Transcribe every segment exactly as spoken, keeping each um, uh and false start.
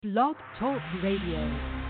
Blog Talk Radio.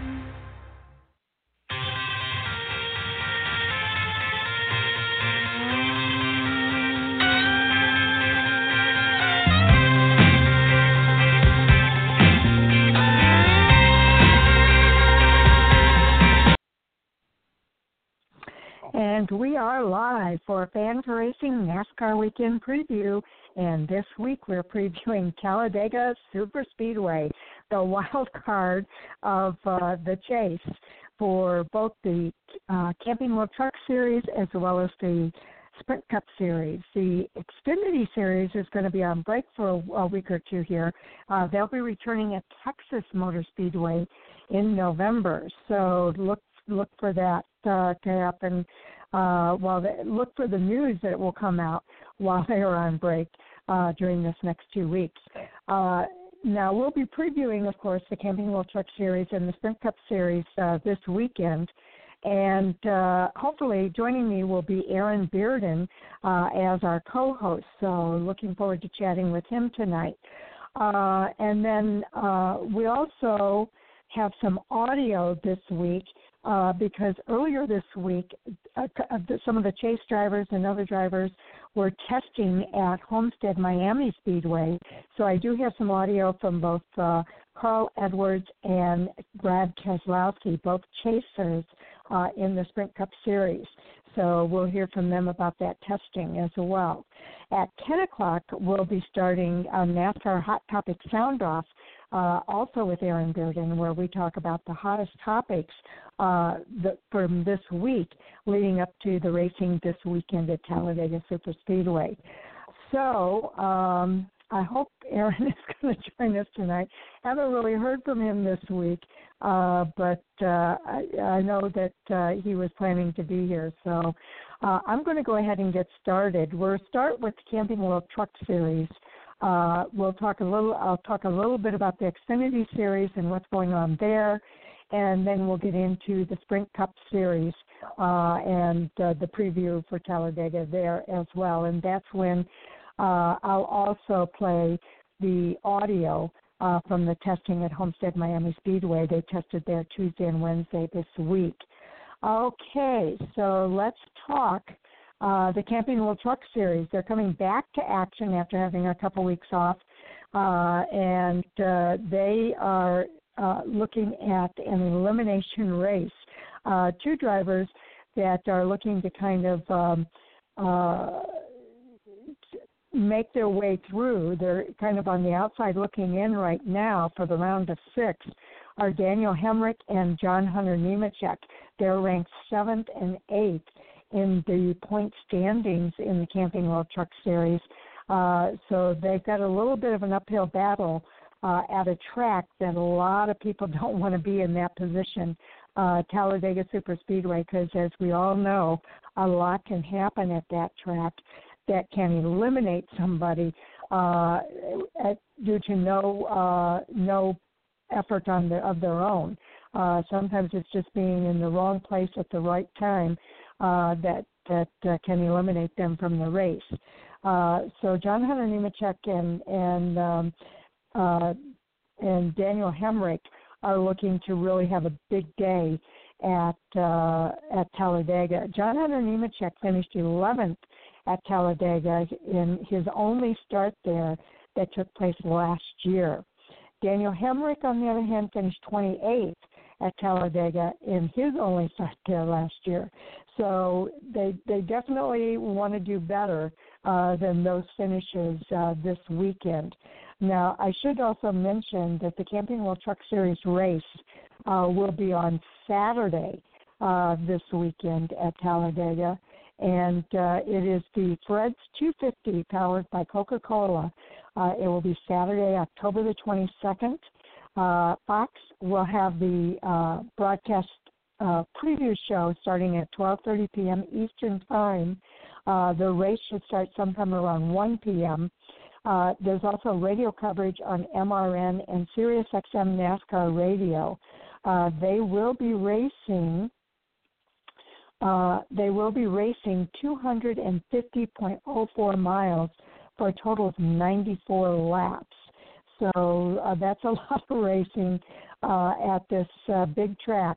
And we are live for Fans Racing NASCAR Weekend Preview. And this week we're previewing Talladega Superspeedway, the wild card of uh, the chase for both the uh, Camping World Truck Series as well as the Sprint Cup Series. The Xfinity Series is going to be on break for a, a week or two here. Uh, they'll be returning at Texas Motor Speedway in November. So look look for that uh, to happen. Uh, while they, look for the news that will come out while they are on break uh, during this next two weeks. Uh, now, we'll be previewing, of course, the Camping World Truck Series and the Sprint Cup Series uh, this weekend. And uh, hopefully joining me will be Aaron Bearden uh, as our co-host. So looking forward to chatting with him tonight. Uh, and then uh, we also have some audio this week uh, because earlier this week, uh, some of the chase drivers and other drivers were testing at Homestead Miami Speedway. So I do have some audio from both uh, Carl Edwards and Brad Keselowski, both chasers uh, in the Sprint Cup Series. So we'll hear from them about that testing as well. At ten o'clock, we'll be starting a NASCAR Hot Topic Sound Off, uh, also with Aaron Bearden, where we talk about the hottest topics uh, the, from this week leading up to the racing this weekend at Talladega Superspeedway. So um, I hope Aaron is going to join us tonight. Haven't really heard from him this week, uh, but uh, I, I know that uh, he was planning to be here. So uh, I'm going to go ahead and get started. We'll start with the Camping World Truck Series. Uh, we'll talk a little. I'll talk a little bit about the Xfinity Series and what's going on there, and then we'll get into the Sprint Cup Series uh, and uh, the preview for Talladega there as well. And that's when uh, I'll also play the audio uh, from the testing at Homestead Miami Speedway. They tested there Tuesday and Wednesday this week. Okay, so let's talk uh, the Camping World Truck Series. They're coming back to action after having a couple weeks off, uh, and uh, they are uh, looking at an elimination race. Uh, two drivers that are looking to kind of um, uh, make their way through. They're kind of on the outside looking in right now for the round of six are Daniel Hemrick and John Hunter Nemechek. They're ranked seventh and eighth in the point standings in the Camping World Truck Series. Uh, so they've got a little bit of an uphill battle uh, at a track that a lot of people don't want to be in that position, uh, Talladega Superspeedway, because as we all know, a lot can happen at that track that can eliminate somebody uh, at, due to no uh, no effort on the, of their own. Uh, sometimes it's just being in the wrong place at the right time uh, that that uh, can eliminate them from the race. Uh, so John Hunter Nemechek and and um, uh, and Daniel Hemrick are looking to really have a big day at uh, at Talladega. John Hunter Nemechek finished eleventh at Talladega in his only start there that took place last year. Daniel Hemrick, on the other hand, finished twenty-eighth at Talladega in his only start there last year. So they they definitely want to do better uh, than those finishes uh, this weekend. Now, I should also mention that the Camping World Truck Series race uh, will be on Saturday uh, this weekend at Talladega. And uh, it is the Fred's two fifty powered by Coca-Cola. Uh, it will be Saturday, October the twenty-second. Uh, Fox will have the uh, broadcast uh, preview show starting at twelve thirty p.m. Eastern Time. Uh, the race should start sometime around one p.m. Uh, there's also radio coverage on M R N and SiriusXM NASCAR Radio. Uh, they will be racing Uh, they will be racing two hundred fifty point oh four miles for a total of ninety-four laps. so uh, that's a lot of racing uh, at this uh, big track.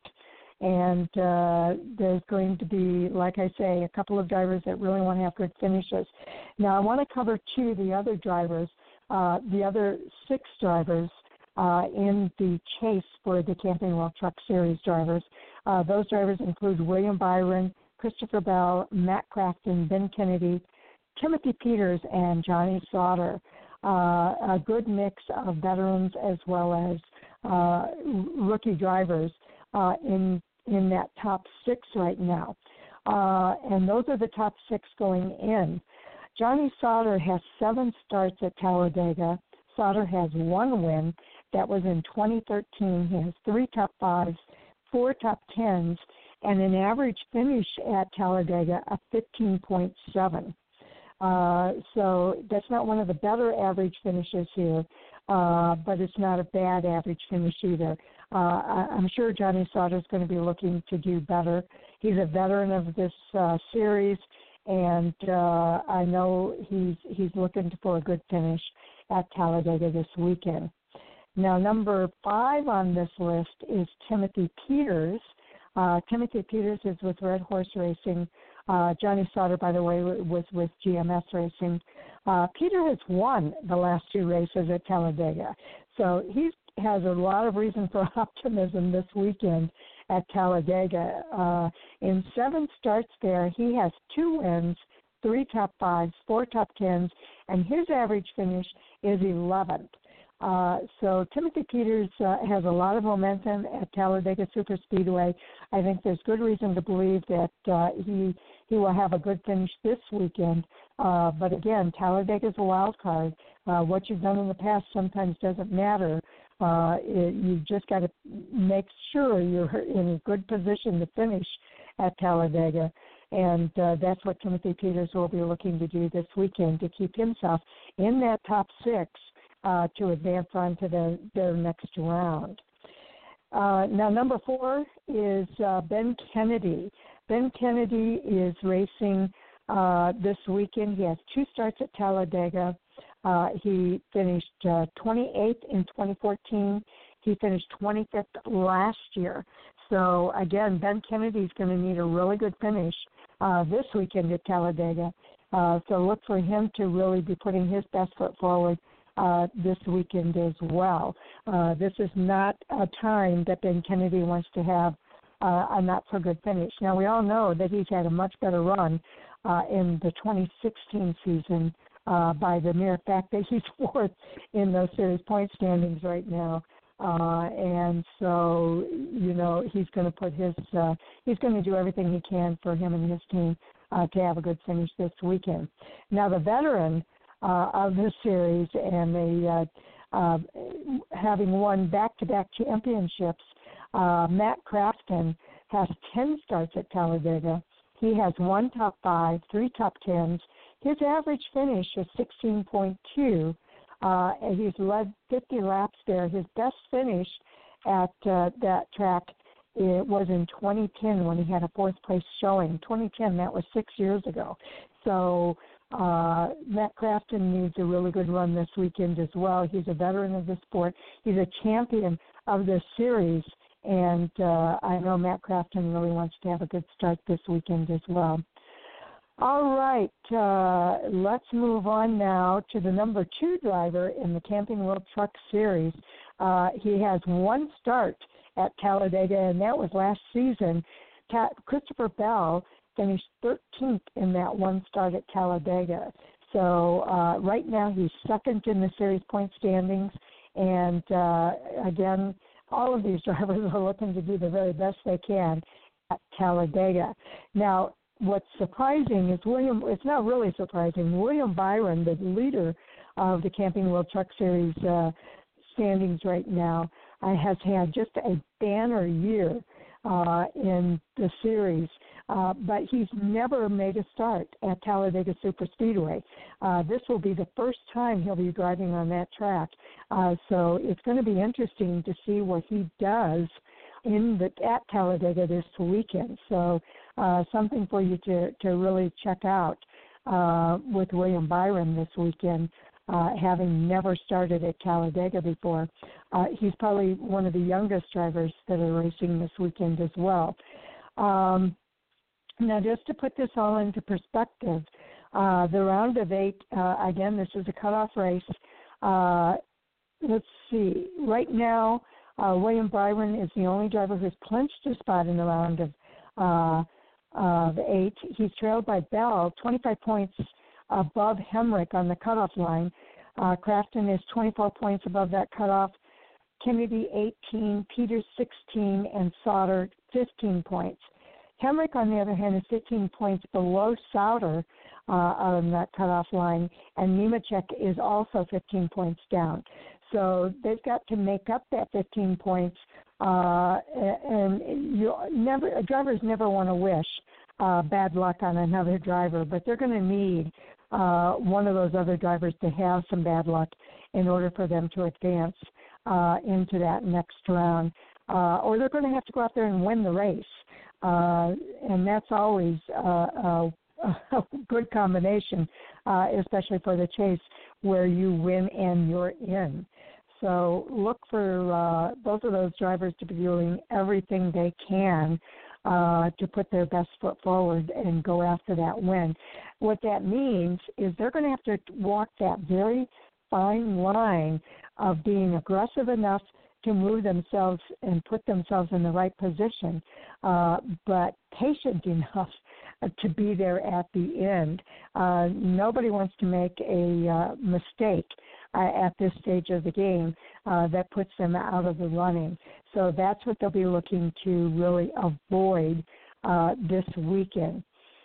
And uh, there's going to be, like I say, a couple of drivers that really want to have good finishes. Now, I want to cover two of the other drivers, uh, the other six drivers uh, in the chase for the Camping World Truck Series drivers. Uh, those drivers include William Byron, Christopher Bell, Matt Crafton, Ben Kennedy, Timothy Peters, and Johnny Sauter. Uh, a good mix of veterans as well as uh, rookie drivers uh, in in that top six right now. Uh, and those are the top six going in. Johnny Sauter has seven starts at Talladega. Sauter has one win. That was in twenty thirteen. He has three top fives, four top tens, and an average finish at Talladega of fifteen point seven. Uh, so that's not one of the better average finishes here, uh, but it's not a bad average finish either. Uh, I, I'm sure Johnny Sauter is going to be looking to do better. He's a veteran of this uh, series, and uh, I know he's he's looking for a good finish at Talladega this weekend. Now, number five on this list is Timothy Peters. Uh, Timothy Peters is with Red Horse Racing. Uh, Johnny Sauter, by the way, was with G M S Racing. Uh, Peter has won the last two races at Talladega, so he has a lot of reason for optimism this weekend at Talladega. Uh, in seven starts there, he has two wins, three top fives, four top tens, and his average finish is eleventh. Uh, so Timothy Peters uh, has a lot of momentum at Talladega Superspeedway. I think there's good reason to believe that uh, he he will have a good finish this weekend. Uh, but again, Talladega is a wild card. Uh, what you've done in the past sometimes doesn't matter. Uh, it, you've just got to make sure you're in a good position to finish at Talladega. And uh, that's what Timothy Peters will be looking to do this weekend, to keep himself in that top six uh, to advance on to the, their next round. Uh, now, number four is uh, Ben Kennedy. Ben Kennedy is racing uh, this weekend. He has two starts at Talladega. Uh, he finished uh, twenty-eighth in twenty fourteen. He finished twenty-fifth last year. So, again, Ben Kennedy's going to need a really good finish uh, this weekend at Talladega. Uh, so look for him to really be putting his best foot forward uh, this weekend as well. Uh, this is not a time that Ben Kennedy wants to have uh, a not-so-good finish. Now, we all know that he's had a much better run uh, in the twenty sixteen season uh, by the mere fact that he's fourth in those series point standings right now. Uh, and so, you know, he's going to put his, uh, he's going to do everything he can for him and his team uh, to have a good finish this weekend. Now, the veteran uh, of this series and the uh, uh, having won back-to-back championships, uh, Matt Crafton has ten starts at Talladega. He has one top five, three top tens. His average finish is sixteen point two. Uh, and he's led fifty laps there. His best finish at uh, that track it was in twenty ten when he had a fourth place showing. twenty ten, that was six years ago. So uh, Matt Crafton needs a really good run this weekend as well. He's a veteran of the sport. He's a champion of this series, and uh, I know Matt Crafton really wants to have a good start this weekend as well. All right, uh, let's move on now to the number two driver in the Camping World Truck Series. Uh, he has one start at Talladega, and that was last season. Ta- Christopher Bell finished thirteenth in that one start at Talladega. So uh, right now he's second in the series point standings, and uh, again, all of these drivers are looking to do the very best they can at Talladega. Now, what's surprising is William, it's not really surprising, William Byron, the leader of the Camping World Truck Series uh, standings right now, uh, has had just a banner year uh, in the series, uh, but he's never made a start at Talladega Superspeedway. Uh, this will be the first time he'll be driving on that track, uh, so it's going to be interesting to see what he does in the, at Talladega this weekend. So uh, something for you to, to really check out uh, with William Byron this weekend. uh, having never started at Talladega before. Uh, he's probably one of the youngest drivers that are racing this weekend as well. Um, now, just to put this all into perspective, uh, the round of eight, uh, again, this is a cutoff race. Uh, let's see. Right now, uh, William Byron is the only driver who's clinched a spot in the round of uh, of eight. He's trailed by Bell, twenty-five points above Hemrick on the cutoff line. Uh, Crafton is twenty-four points above that cutoff. Kennedy eighteen, Peters sixteen, and Sauter fifteen points. Hemrick, on the other hand, is fifteen points below Sauter uh, on that cutoff line, and Nemechek is also fifteen points down. So they've got to make up that fifteen points, uh, and you never drivers never want to wish uh, bad luck on another driver, but they're going to need uh, one of those other drivers to have some bad luck in order for them to advance uh, into that next round, uh, or they're going to have to go out there and win the race, uh, and that's always uh, uh, a good combination, uh, especially for the chase, where you win and you're in. So look for uh, both of those drivers to be doing everything they can uh, to put their best foot forward and go after that win. What that means is they're going to have to walk that very fine line of being aggressive enough to move themselves and put themselves in the right position, uh, but patient enough to be there at the end. Uh, nobody wants to make a uh, mistake uh, at this stage of the game uh, that puts them out of the running. So that's what they'll be looking to really avoid uh, this weekend.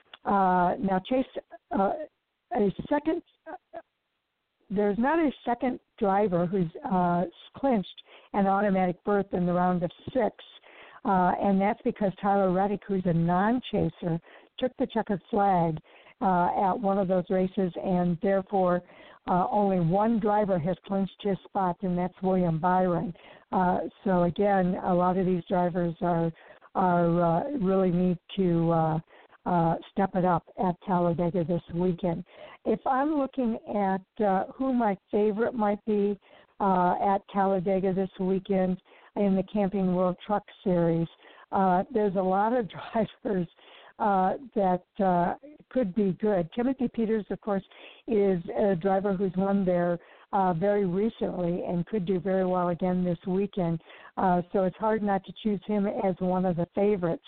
Uh, now, Chase, uh, a second, uh, there's not a second driver who's uh, clinched an automatic berth in the round of six, uh, and that's because Tyler Reddick, who's a non-chaser, took the checkered flag uh, at one of those races, and therefore uh, only one driver has clinched his spot, and that's William Byron. Uh, so again, a lot of these drivers are are uh, really need to uh, uh, step it up at Talladega this weekend. If I'm looking at uh, who my favorite might be uh, at Talladega this weekend in the Camping World Truck Series, uh, there's a lot of drivers Uh, that uh, could be good. Timothy Peters, of course, is a driver who's won there uh, very recently and could do very well again this weekend. Uh, so it's hard not to choose him as one of the favorites.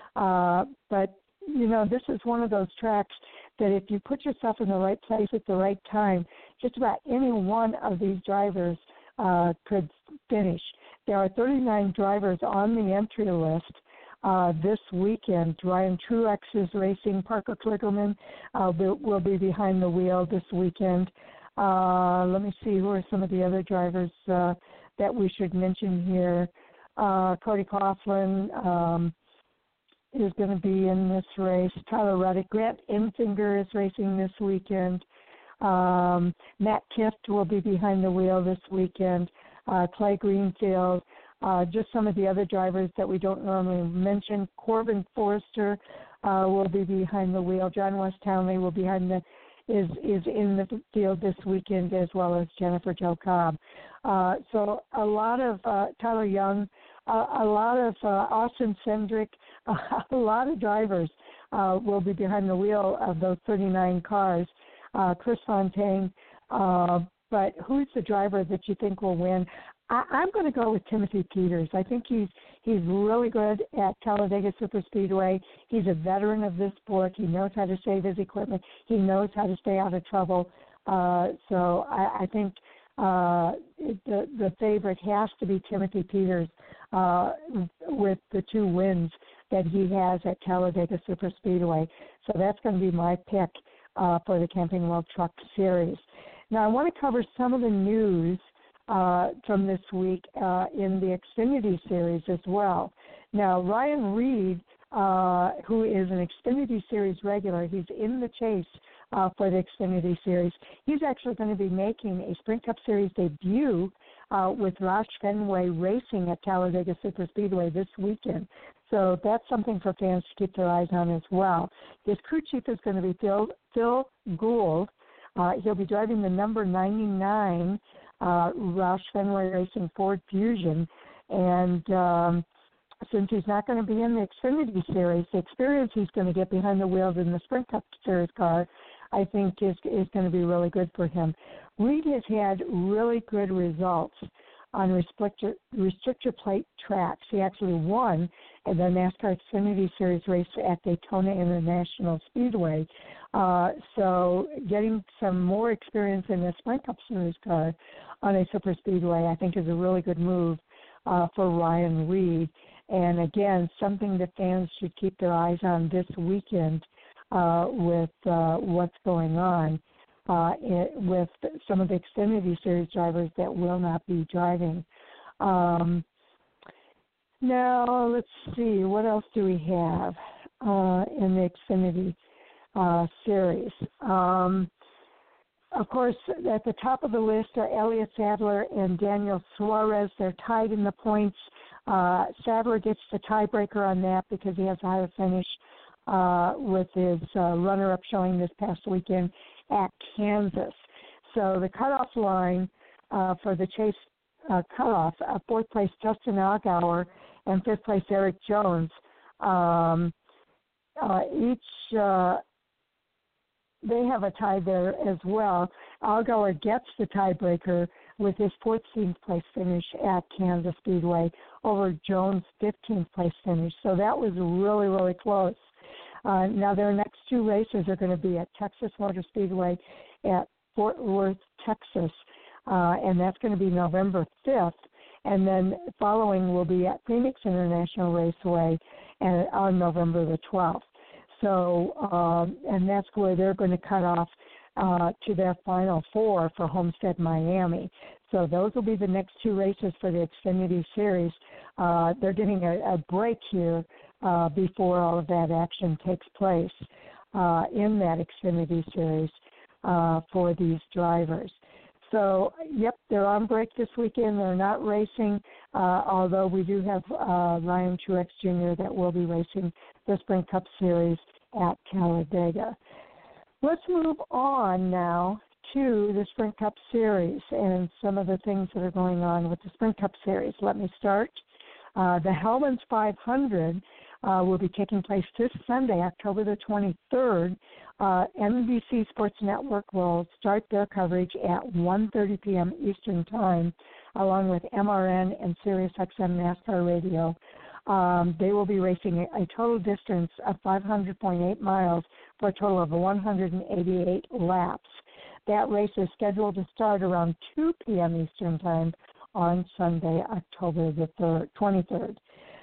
Uh, but, you know, this is one of those tracks that if you put yourself in the right place at the right time, just about any one of these drivers uh, could finish. There are thirty-nine drivers on the entry list Uh, this weekend. Ryan Truex is racing. Parker Kligerman uh, will, will be behind the wheel this weekend. Uh, let me see, who are some of the other drivers uh, that we should mention here. Uh, Cody Coughlin um, is going to be in this race. Tyler Reddick. Grant Enfinger is racing this weekend. Um, Matt Kift will be behind the wheel this weekend. Uh, Clay Greenfield. Uh, just some of the other drivers that we don't normally mention. Corbin Forrester uh, will be behind the wheel. John West Townley will be behind the is is in the field this weekend, as well as Jennifer Jo Cobb. Uh, so a lot of uh, Tyler Young, uh, a lot of uh, Austin Cindric, uh, a lot of drivers uh, will be behind the wheel of those thirty-nine cars. Uh, Chris Fontaine, uh, but who's the driver that you think will win? I, I'm going to go with Timothy Peters. I think he's he's really good at Talladega Superspeedway. He's a veteran of this sport. He knows how to save his equipment. He knows how to stay out of trouble. Uh, so I, I think uh, it, the, the favorite has to be Timothy Peters uh, with the two wins that he has at Talladega Superspeedway. So that's going to be my pick uh, for the Camping World Truck Series. Now I want to cover some of the news Uh, from this week uh, in the Xfinity Series as well. Now, Ryan Reed, uh, who is an Xfinity Series regular, he's in the chase uh, for the Xfinity Series. He's actually going to be making a Sprint Cup Series debut uh, with Roush Fenway Racing at Talladega Superspeedway this weekend. So that's something for fans to keep their eyes on as well. His crew chief is going to be Phil, Phil Gould. Uh, he'll be driving the number ninety-nine uh, Roush Fenway Racing Ford Fusion, and um, since he's not going to be in the Xfinity Series, the experience he's going to get behind the wheels in the Sprint Cup Series car, I think, is is going to be really good for him. Reed has had really good results on restrictor, restrictor plate tracks. He actually won in the NASCAR Xfinity Series race at Daytona International Speedway. Uh, so getting some more experience in the Sprint Cup Series car on a super speedway, I think, is a really good move uh, for Ryan Reed. And again, something that fans should keep their eyes on this weekend uh, with uh, what's going on uh, it, with some of the Xfinity Series drivers that will not be driving. Um, now, let's see, what else do we have uh, in the Xfinity uh, Series? Um, Of course, at the top of the list are Elliott Sadler and Daniel Suarez. They're tied in the points. Uh, Sadler gets the tiebreaker on that because he has a higher finish uh, with his uh, runner-up showing this past weekend at Kansas. So the cutoff line uh, for the Chase uh, cutoff, uh, fourth place Justin Allgaier and fifth place Eric Jones, um, uh, each uh, they have a tie there as well. Allgaier gets the tiebreaker with his fourteenth place finish at Kansas Speedway over Jones' fifteenth place finish. So that was really, really close. Uh, now their next two races are going to be at Texas Motor Speedway at Fort Worth, Texas, uh, and that's going to be November fifth. And then following will be at Phoenix International Raceway and on November the twelfth. So, um, and that's where they're going to cut off uh, to their final four for Homestead, Miami. So those will be the next two races for the Xfinity Series. Uh, they're getting a, a break here uh, before all of that action takes place uh, in that Xfinity Series uh, for these drivers. So, yep, they're on break this weekend. They're not racing, uh, although we do have uh, Ryan Truex Junior that will be racing the Sprint Cup Series at Talladega. Let's move on now to the Sprint Cup Series and some of the things that are going on with the Sprint Cup Series. Let me start. Uh, the Hellmann's five hundred uh, will be taking place this Sunday, October the twenty-third. Uh, N B C Sports Network will start their coverage at one thirty p.m. Eastern Time, along with M R N and SiriusXM NASCAR Radio. Um, they will be racing a, a total distance of five hundred point eight miles for a total of one hundred eighty-eight laps. That race is scheduled to start around two p.m. Eastern Time on Sunday, October the third, twenty-third.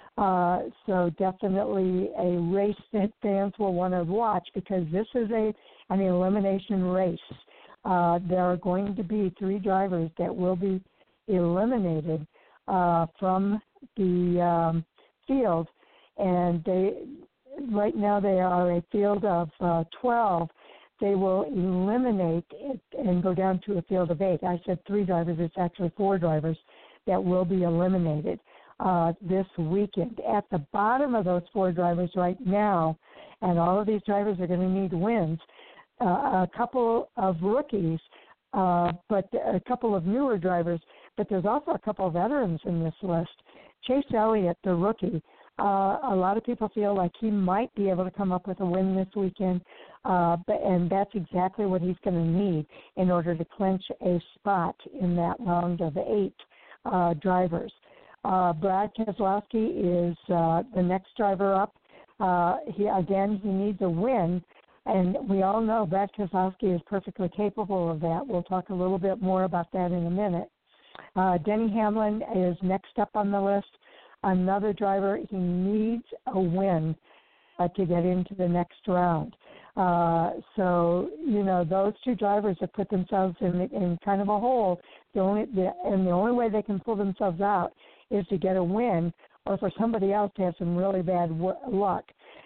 Uh, so definitely a race that fans will want to watch because this is a an elimination race. Uh, there are going to be three drivers that will be eliminated uh, from the um, field, and they right now they are a field of uh, twelve. They will eliminate it and go down to a field of eight. I said three drivers. It's actually four drivers that will be eliminated uh, this weekend. At the bottom of those four drivers right now, and all of these drivers are going to need wins, uh, a couple of rookies, uh, but a couple of newer drivers, but there's also a couple of veterans in this list. Chase Elliott, the rookie, uh, a lot of people feel like he might be able to come up with a win this weekend, uh, but, and that's exactly what he's going to need in order to clinch a spot in that round of eight uh, drivers. Uh, Brad Keselowski is uh, the next driver up. Uh, he again, he needs a win, and we all know Brad Keselowski is perfectly capable of that. We'll talk a little bit more about that in a minute. Uh, Denny Hamlin is next up on the list. Another driver, he needs a win uh, to get into the next round. Uh, so, you know, those two drivers have put themselves in, in kind of a hole. The only, the, and the only way they can pull themselves out is to get a win or for somebody else to have some really bad w- luck.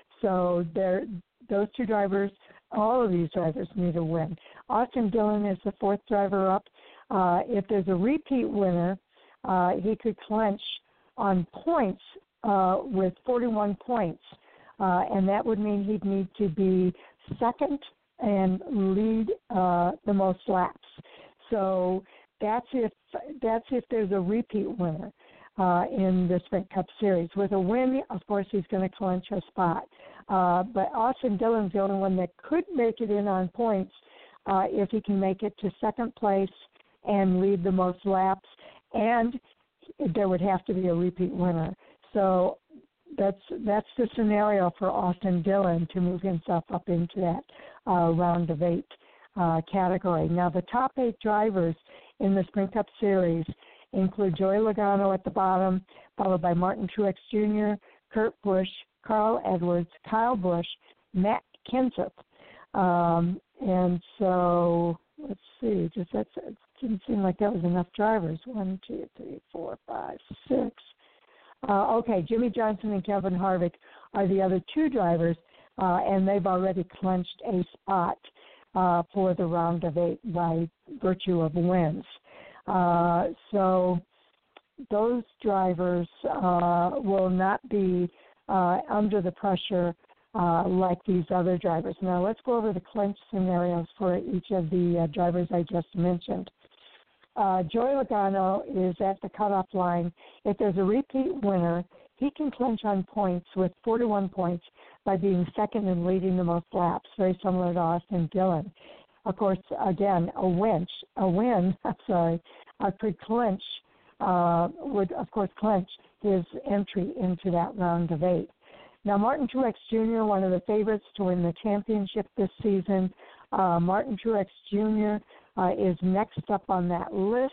So they're, those two drivers, all of these drivers need a win. Austin Dillon is the fourth driver up. Uh, if there's a repeat winner, uh, he could clinch on points uh, with forty-one points, uh, and that would mean he'd need to be second and lead uh, the most laps. So that's if that's if there's a repeat winner uh, in the Sprint Cup Series. With a win, of course, he's going to clinch a spot. Uh, but Austin Dillon's the only one that could make it in on points uh, if he can make it to second place and lead the most laps, and there would have to be a repeat winner. So that's that's the scenario for Austin Dillon to move himself up into that uh, round of eight uh, category. Now, the top eight drivers in the Sprint Cup Series include Joey Logano at the bottom, followed by Martin Truex Junior, Kurt Busch, Carl Edwards, Kyle Busch, Matt Kenseth. Um, and so, let's see, just that's, it didn't seem like that was enough drivers. One, two, three, four, five, six. Uh, okay, Jimmie Johnson and Kevin Harvick are the other two drivers, uh, and they've already clinched a spot uh, for the round of eight by virtue of wins. Uh, so those drivers uh, will not be uh, under the pressure uh, like these other drivers. Now let's go over the clinch scenarios for each of the uh, drivers I just mentioned. Uh, Joey Logano is at the cutoff line. If there's a repeat winner, he can clinch on points with forty-one points by being second and leading the most laps, very similar to Austin Dillon. Of course, again, a win, a win, I'm sorry, uh, could clinch, uh, would, of course, clinch his entry into that round of eight. Now, Martin Truex Junior, one of the favorites to win the championship this season. Uh, Martin Truex Junior uh, is next up on that list.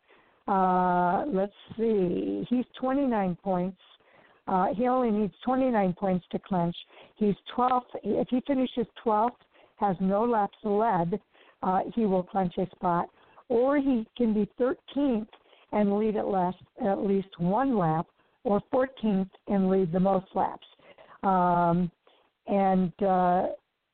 Uh, let's see. He's twenty-nine points. Uh, he only needs twenty-nine points to clinch. He's twelfth. If he finishes twelfth, has no laps led, uh, he will clinch a spot. Or he can be thirteenth and lead at least, at least one lap, or fourteenth and lead the most laps. Um, and uh,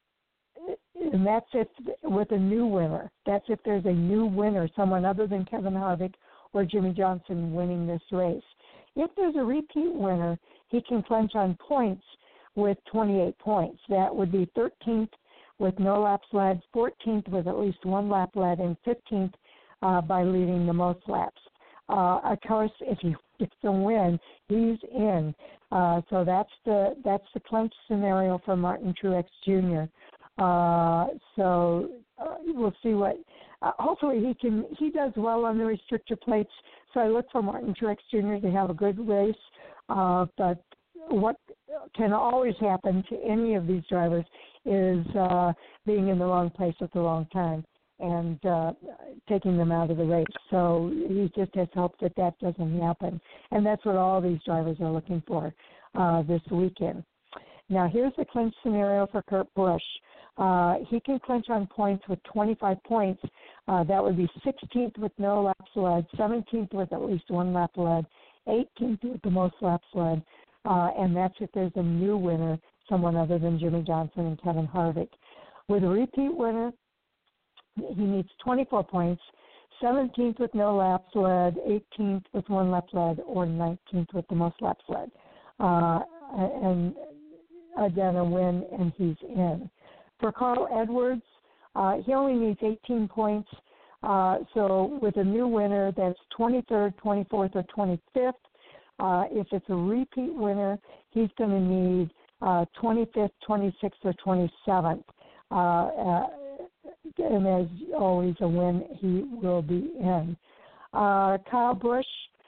and that's if with a new winner. That's if there's a new winner, someone other than Kevin Harvick or Jimmie Johnson winning this race. If there's a repeat winner, he can clinch on points with twenty-eight points. That would be thirteenth with no laps led, fourteenth with at least one lap led, and fifteenth uh, by leading the most laps. Uh, of course, if he gets a win, he's in. Uh, so that's the that's the clinch scenario for Martin Truex Junior Uh, so uh, we'll see what. Uh, hopefully, he can. He does well on the restrictor plates. So I look for Martin Truex Junior to have a good race. Uh, but what can always happen to any of these drivers is uh, being in the wrong place at the wrong time and uh, taking them out of the race. So he just has hope that that doesn't happen. And that's what all these drivers are looking for uh, this weekend. Now, here's the clinch scenario for Kurt Busch. Uh, he can clinch on points with twenty-five points. Uh, that would be sixteenth with no laps led, seventeenth with at least one lap led, eighteenth with the most laps led, uh, and that's if there's a new winner, someone other than Jimmie Johnson and Kevin Harvick. With a repeat winner, he needs twenty-four points, seventeenth with no laps led, eighteenth with one lap led, or nineteenth with the most laps led. Uh, and again, a win, and he's in. For Carl Edwards, uh, he only needs eighteen points. Uh, so with a new winner, that's twenty-third, twenty-fourth, or twenty-fifth. Uh, if it's a repeat winner, he's going to need uh, twenty-fifth, twenty-sixth, or twenty-seventh. Uh, uh, and as always, a win, he will be in. Uh, Kyle Busch,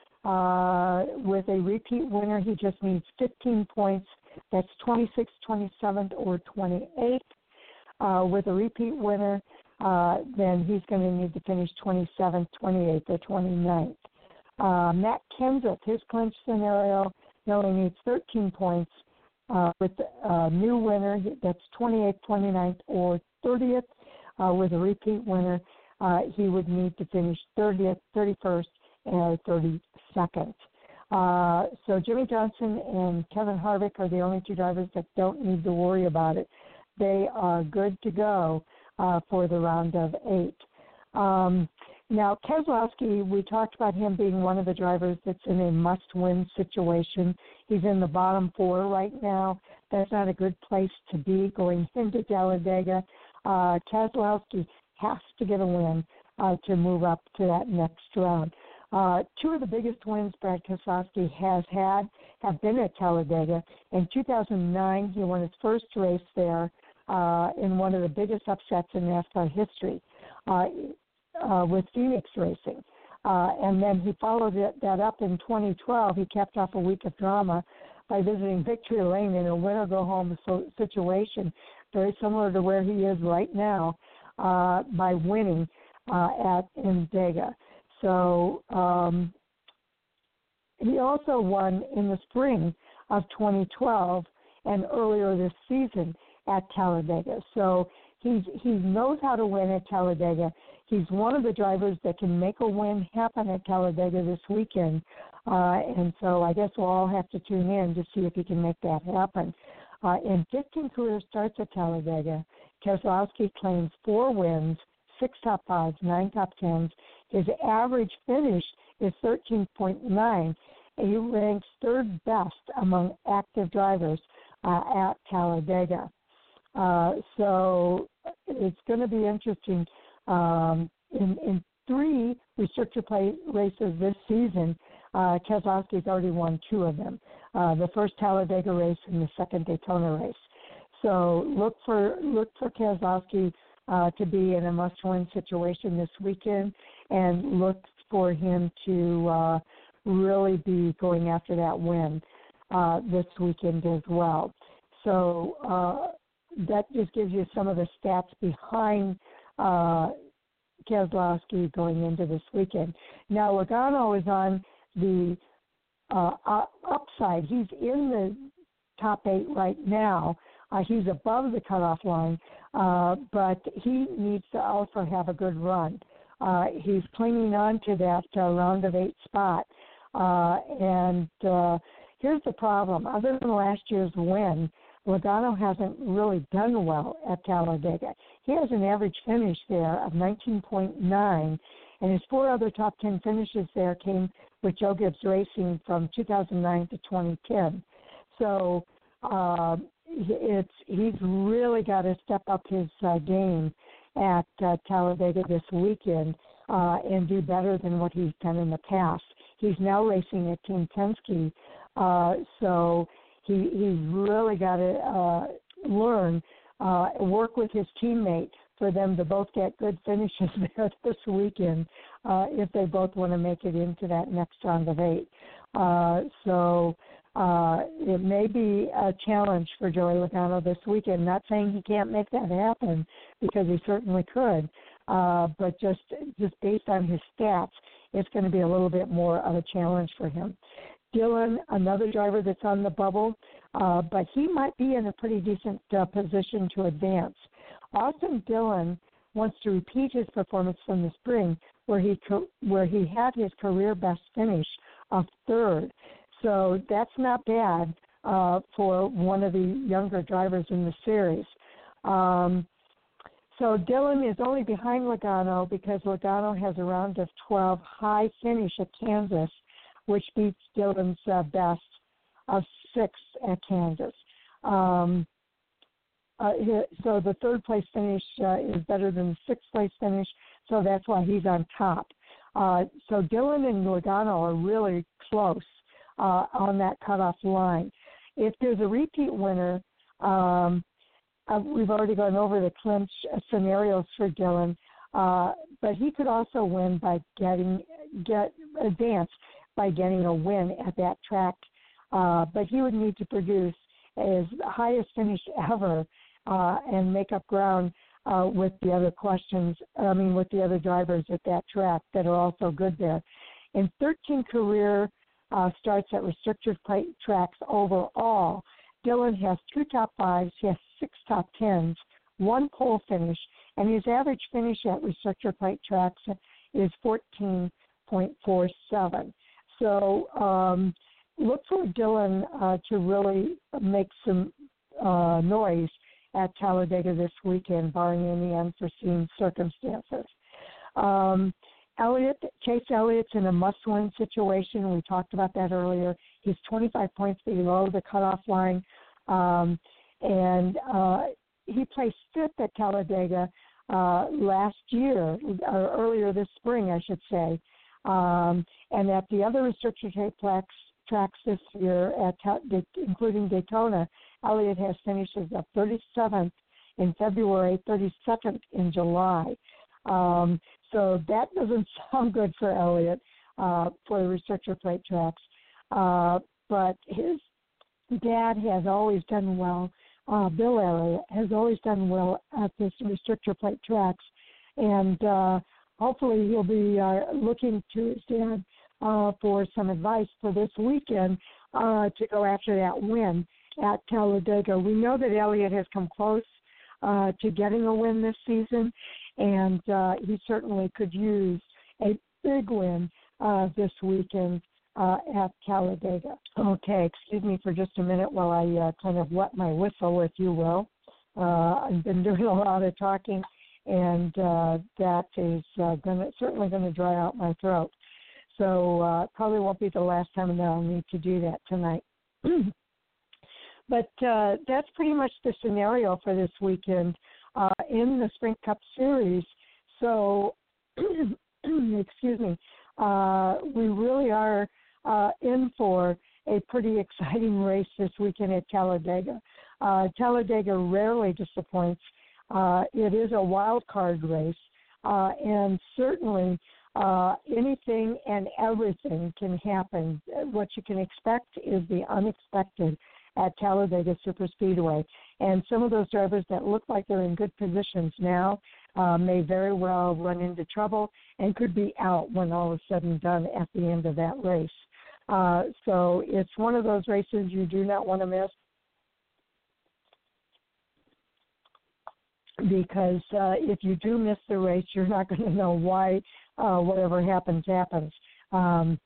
uh, with a repeat winner, he just needs fifteen points. That's twenty-sixth, twenty-seventh, or twenty-eighth. Uh, with a repeat winner, uh, then he's going to need to finish twenty-seventh, twenty-eighth, or twenty-ninth. Uh, Matt Kenseth, his clinch scenario, he only needs thirteen points. Uh, with a new winner, that's twenty-eighth, twenty-ninth, or thirtieth. Uh, with a repeat winner, uh, he would need to finish thirtieth, thirty-first, and thirty-second. Uh, so Jimmie Johnson and Kevin Harvick are the only two drivers that don't need to worry about it. They are good to go uh, for the round of eight. Um, now, Keselowski, we talked about him being one of the drivers that's in a must-win situation. He's in the bottom four right now. That's not a good place to be going into Talladega. Uh, Keselowski has to get a win uh, to move up to that next round. Uh, two of the biggest wins Brad Keselowski has had have been at Talladega. In two thousand nine, he won his first race there uh, in one of the biggest upsets in NASCAR history uh, uh, with Phoenix Racing. Uh, and then he followed it, that up in twenty twelve. He capped off a week of drama by visiting Victory Lane in a winner-go-home so, situation, very similar to where he is right now, uh, by winning uh, at Endega. So um, he also won in the spring of twenty twelve and earlier this season at Talladega. So he's, he knows how to win at Talladega. He's one of the drivers that can make a win happen at Talladega this weekend. Uh, and so I guess we'll all have to tune in to see if he can make that happen. Uh, in fifteen career starts at Talladega, Keselowski claims four wins, six top fives, nine top tens. His average finish is thirteen point nine. He ranks third best among active drivers uh, at Talladega. Uh, so it's going to be interesting. Um, in, in three restrictor plate races this season, uh, Keselowski's already won two of them. Uh, the first Talladega race and the second Daytona race. So look for look for Keselowski uh, to be in a must-win situation this weekend, and look for him to uh, really be going after that win uh, this weekend as well. So uh, that just gives you some of the stats behind uh, Keselowski going into this weekend. Now, Logano is on the uh, upside. He's in the top eight right now. Uh, he's above the cutoff line, uh, but he needs to also have a good run. Uh, he's clinging on to that uh, round of eight spot. Uh, and uh, here's the problem. Other than last year's win, Logano hasn't really done well at Talladega. He has an average finish there of nineteen point nine, and his four other top ten finishes there came with Joe Gibbs Racing from two thousand nine to twenty ten. So uh, it's he's really got to step up his uh, game at uh, Talladega this weekend uh, and do better than what he's done in the past. He's now racing at Team Penske, uh, so he he's really got to uh, learn, uh, work with his teammate for them to both get good finishes there this weekend uh, if they both want to make it into that next round of eight. Uh, so uh, it may be a challenge for Joey Logano this weekend. Not saying he can't make that happen, because he certainly could, uh, but just just based on his stats, it's going to be a little bit more of a challenge for him. Dillon, another driver that's on the bubble, uh, but he might be in a pretty decent uh, position to advance. Austin Dillon wants to repeat his performance from the spring, where he co- where he had his career best finish of third. So that's not bad uh, for one of the younger drivers in the series. Um, so Dillon is only behind Logano because Logano has a round of twelve high finish at Kansas, which beats Dillon's uh, best of six at Kansas. Um, uh, so the third place finish uh, is better than the sixth place finish, so that's why he's on top. Uh, so Dillon and Logano are really close uh, on that cutoff line. If there's a repeat winner, um, uh, we've already gone over the clinch scenarios for Dillon, uh, but he could also win by getting get advance by getting a win at that track. Uh, but he would need to produce his highest finish ever uh, and make up ground uh, with the other questions, I mean, with the other drivers at that track that are also good there. In thirteen career uh, starts at restricted plate tracks overall, Dillon has two top fives, he has six top tens, one pole finish, and his average finish at restricted plate tracks is fourteen point four seven. So um, look for Dillon uh, to really make some uh, noise at Talladega this weekend, barring any unforeseen circumstances. Um, Elliott, Chase Elliott's in a must-win situation. We talked about that earlier. He's twenty-five points below the cutoff line, um, and uh, he placed fifth at Talladega uh, last year, or earlier this spring, I should say. Um, and at the other restrictor tracks, tracks this year, at including Daytona, Elliott has finished as the thirty-seventh in February, thirty-second in July. Um, so that doesn't sound good for Elliott uh, for the restrictor plate tracks. Uh, but his dad has always done well. Uh, Bill Elliott has always done well at this restrictor plate tracks, and uh, hopefully he'll be uh, looking to his dad uh, for some advice for this weekend uh, to go after that win at Talladega. We know that Elliott has come close uh, to getting a win this season, and uh, he certainly could use a big win uh, this weekend uh, at Talladega. Okay, excuse me for just a minute while I uh, kind of wet my whistle, if you will. Uh, I've been doing a lot of talking, and uh, that is uh, gonna, certainly going to dry out my throat. So uh, probably won't be the last time that I'll need to do that tonight. But uh, that's pretty much the scenario for this weekend uh, in the Sprint Cup Series. So, excuse me, uh, we really are uh, in for a pretty exciting race this weekend at Talladega. Uh, Talladega rarely disappoints. Uh, it is a wild card race, uh, and certainly uh, anything and everything can happen. What you can expect is the unexpected at Talladega Superspeedway. And some of those drivers that look like they're in good positions now uh, may very well run into trouble and could be out when all is said and done at the end of that race. Uh, so it's one of those races you do not want to miss, because uh, if you do miss the race, you're not going to know why uh, whatever happens, happens. Um,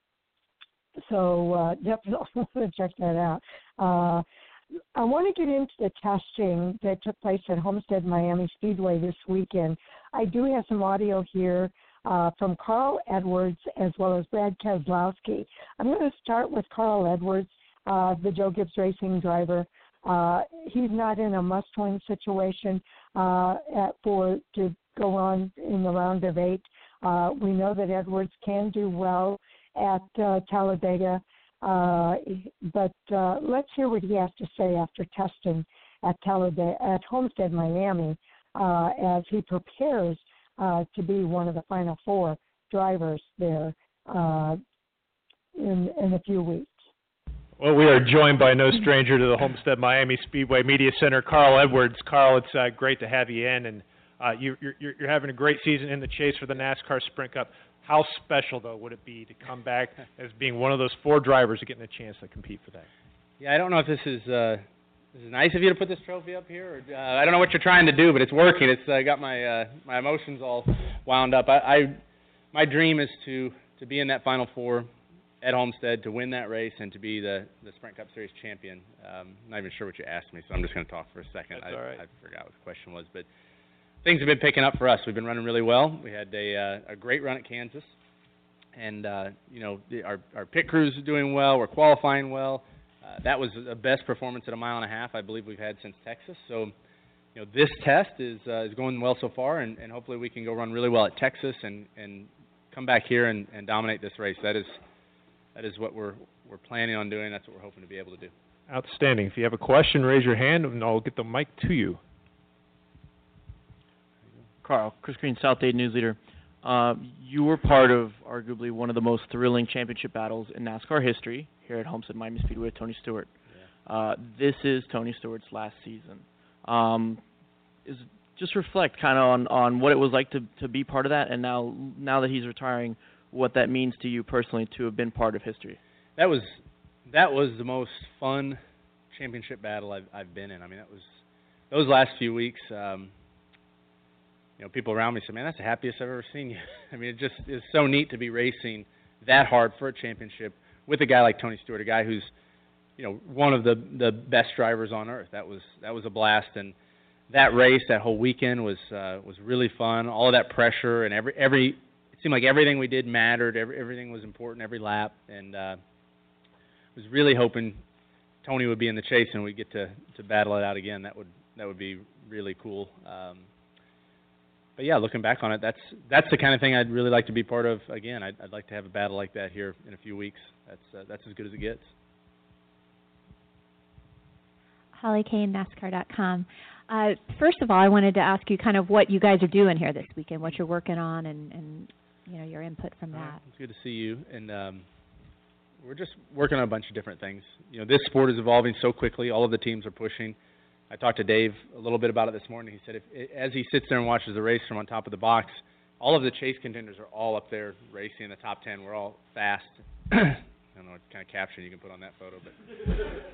so uh, definitely want to check that out. Uh, I want to get into the testing that took place at Homestead Miami Speedway this weekend. I do have some audio here uh, from Carl Edwards as well as Brad Keselowski. I'm going to start with Carl Edwards, uh, the Joe Gibbs Racing driver. Uh, he's not in a must-win situation uh, at, for to go on in the round of eight. Uh, we know that Edwards can do well at uh, Talladega, uh, but uh, let's hear what he has to say after testing at Talladega, at Homestead Miami, uh, as he prepares uh, to be one of the final four drivers there uh, in in a few weeks. Well, we are joined by no stranger to the Homestead Miami Speedway Media Center, Carl Edwards. Carl, it's uh, great to have you in, and uh, you, you're, you're having a great season in the chase for the NASCAR Sprint Cup. How special, though, would it be to come back as being one of those four drivers getting a chance to compete for that? Yeah, I don't know if this is uh, this is nice of you to put this trophy up here. Or, uh, I don't know what you're trying to do, but it's working. It's uh, got my uh, my emotions all wound up. I, I my dream is to to be in that Final Four at Homestead, to win that race, and to be the, the Sprint Cup Series champion. Um, I'm not even sure what you asked me, so I'm just going to talk for a second. That's I, all right. I forgot what the question was, but things have been picking up for us. We've been running really well. We had a uh, a great run at Kansas, and uh, you know the, our our pit crews are doing well. We're qualifying well. Uh, that was the best performance at a mile and a half I believe we've had since Texas. So, you know, this test is uh, is going well so far, and, and hopefully we can go run really well at Texas and, and come back here and, and dominate this race. That is. That is what we're we're planning on doing. That's what we're hoping to be able to do. Outstanding. If you have a question, raise your hand, and I'll get the mic to you. Carl, Chris Green, South Dade News Leader. Uh, you were part of arguably one of the most thrilling championship battles in NASCAR history here at Homestead Miami Speedway with Tony Stewart. Yeah. Uh, this is Tony Stewart's last season. Um, is just reflect kind of on, on what it was like to, to be part of that, and now now that he's retiring, what that means to you personally to have been part of history. That was that was the most fun championship battle I've, I've been in. I mean, that was those last few weeks. Um, you know, people around me said, "Man, that's the happiest I've ever seen you." I mean, it just is so neat to be racing that hard for a championship with a guy like Tony Stewart, a guy who's, you know, one of the the best drivers on earth. That was that was a blast, and that race, that whole weekend was uh, was really fun. All of that pressure and every every. It seemed like everything we did mattered. Every, everything was important every lap, and uh, was really hoping Tony would be in the chase and we'd get to, to battle it out again. That would that would be really cool. Um, but yeah, looking back on it, that's that's the kind of thing I'd really like to be part of. Again, I'd, I'd like to have a battle like that here in a few weeks. That's uh, that's as good as it gets. Holly Kane, NASCAR dot com. Uh, first of all, I wanted to ask you kind of what you guys are doing here this weekend, what you're working on, and, and you know your input from that. Right. It's good to see you, and um, we're just working on a bunch of different things. You know, this sport is evolving so quickly. All of the teams are pushing. I talked to Dave a little bit about it this morning. He said if, as he sits there and watches the race from on top of the box, all of the chase contenders are all up there racing in the top ten. We're all fast. I don't know what kind of caption you can put on that photo, but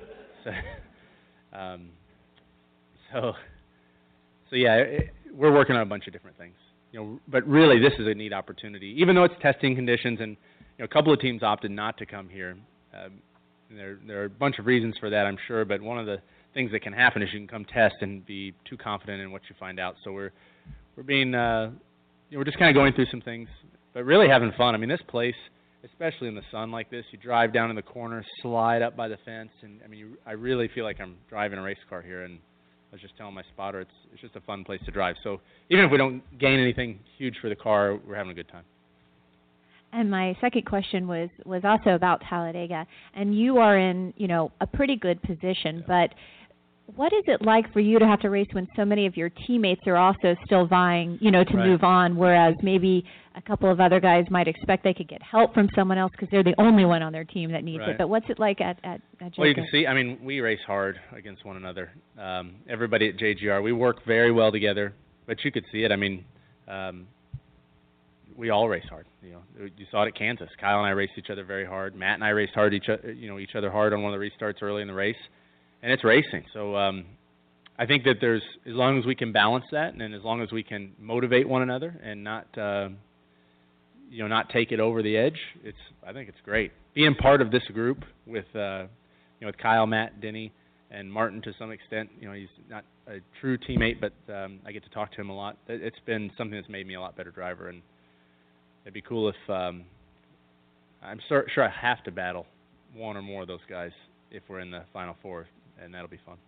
so, um, so, so yeah, it, we're working on a bunch of different things. You know, but really, this is a neat opportunity. Even though it's testing conditions, and you know, a couple of teams opted not to come here. Um, there, there are a bunch of reasons for that, I'm sure. But one of the things that can happen is you can come test and be too confident in what you find out. So we're we're being uh, you know, we're just kind of going through some things, but really having fun. I mean, this place, especially in the sun like this, you drive down in the corner, slide up by the fence, and I mean, you, I really feel like I'm driving a race car here. And I was just telling my spotter, it's it's just a fun place to drive. So even if we don't gain anything huge for the car, we're having a good time. And my second question was was also about Talladega, and you are in you know a pretty good position, yeah. But what is it like for you to have to race when so many of your teammates are also still vying, you know, to right. move on, whereas maybe a couple of other guys might expect they could get help from someone else because they're the only one on their team that needs right. it. But what's it like at at, at J G R? Well, you can see, I mean, we race hard against one another. Um, everybody at J G R, we work very well together, but you could see it. I mean, um, we all race hard. You know, you saw it at Kansas. Kyle and I raced each other very hard. Matt and I raced hard each other, you know, each other hard on one of the restarts early in the race. And it's racing. So um, I think that there's, as long as we can balance that, and as long as we can motivate one another and not, uh, you know, not take it over the edge, it's, I think it's great. Being part of this group with, uh, you know, with Kyle, Matt, Denny, and Martin to some extent, you know, he's not a true teammate, but um, I get to talk to him a lot. It's been something that's made me a lot better driver, and it'd be cool if, um, I'm sur- sure I have to battle one or more of those guys if we're in the Final Four. And that'll be fun.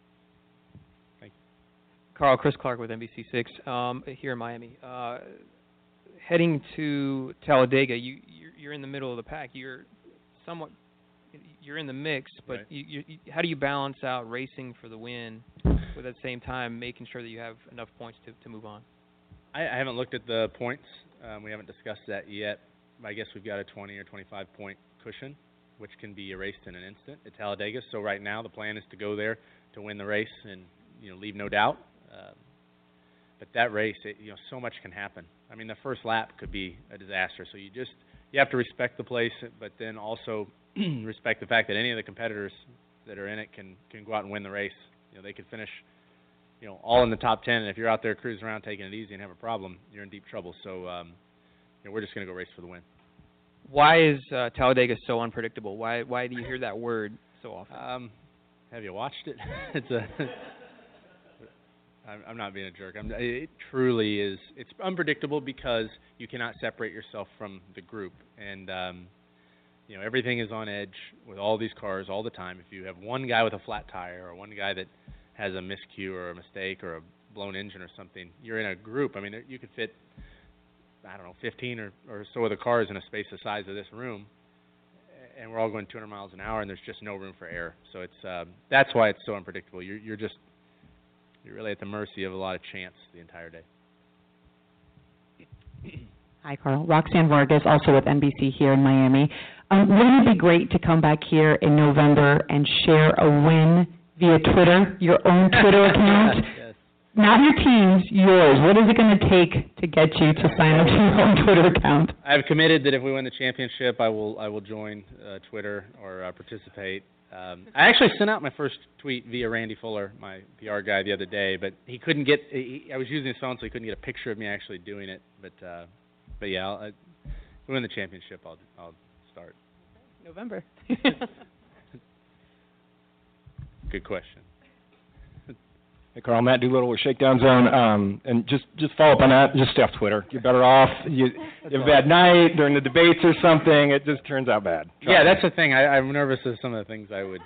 Thank you. Carl, Chris Clark with N B C six um, here in Miami. Uh, heading to Talladega, you, you're, you're in the middle of the pack. You're somewhat, you're in the mix, but right. you, you, how do you balance out racing for the win with at the same time making sure that you have enough points to, to move on? I, I haven't looked at the points. Um, we haven't discussed that yet. I guess we've got a twenty or twenty-five point cushion, which can be erased in an instant at Talladega. So right now the plan is to go there to win the race and, you know, leave no doubt. Uh, but that race, it, you know, so much can happen. I mean, the first lap could be a disaster. So you just, you have to respect the place, but then also respect the fact that any of the competitors that are in it can, can go out and win the race. You know, they could finish, you know, all in the top ten. And if you're out there cruising around taking it easy and have a problem, you're in deep trouble. So, um, you know, we're just going to go race for the win. Why is uh, Talladega so unpredictable? Why why do you hear that word so often? Um, have you watched it? it's a. I'm, I'm not being a jerk. I'm, it truly is. It's unpredictable because you cannot separate yourself from the group, and um, you know, everything is on edge with all these cars all the time. If you have one guy with a flat tire or one guy that has a miscue or a mistake or a blown engine or something, you're in a group. I mean, you could fit, I don't know, fifteen or, or so of the cars in a space the size of this room, and we're all going two hundred miles an hour, and there's just no room for error. So it's uh, that's why it's so unpredictable. You're, you're just you're really at the mercy of a lot of chance the entire day. Hi, Carl. Roxanne Vargas, also with N B C here in Miami. Um, wouldn't it be great to come back here in November and share a win via Twitter, your own Twitter account? Yes. Not your team's, yours. What is it going to take to get you to sign up to your own Twitter account? I've committed that if we win the championship, I will I will join uh, Twitter or uh, participate. Um, I actually sent out my first tweet via Randy Fuller, my P R guy, the other day, but he couldn't get. He, I was using his phone, so he couldn't get a picture of me actually doing it. But uh, but yeah, I'll, I, if we win the championship, I'll I'll start. November. Good question. Hey, Carl, Matt Doolittle with Shakedown Zone. Um, and just, just follow up on that. Just stay off Twitter. You're better off. You, you have a bad night during the debates or something. It just turns out bad. Trust yeah, me. that's the thing. I, I'm nervous of some of the things I would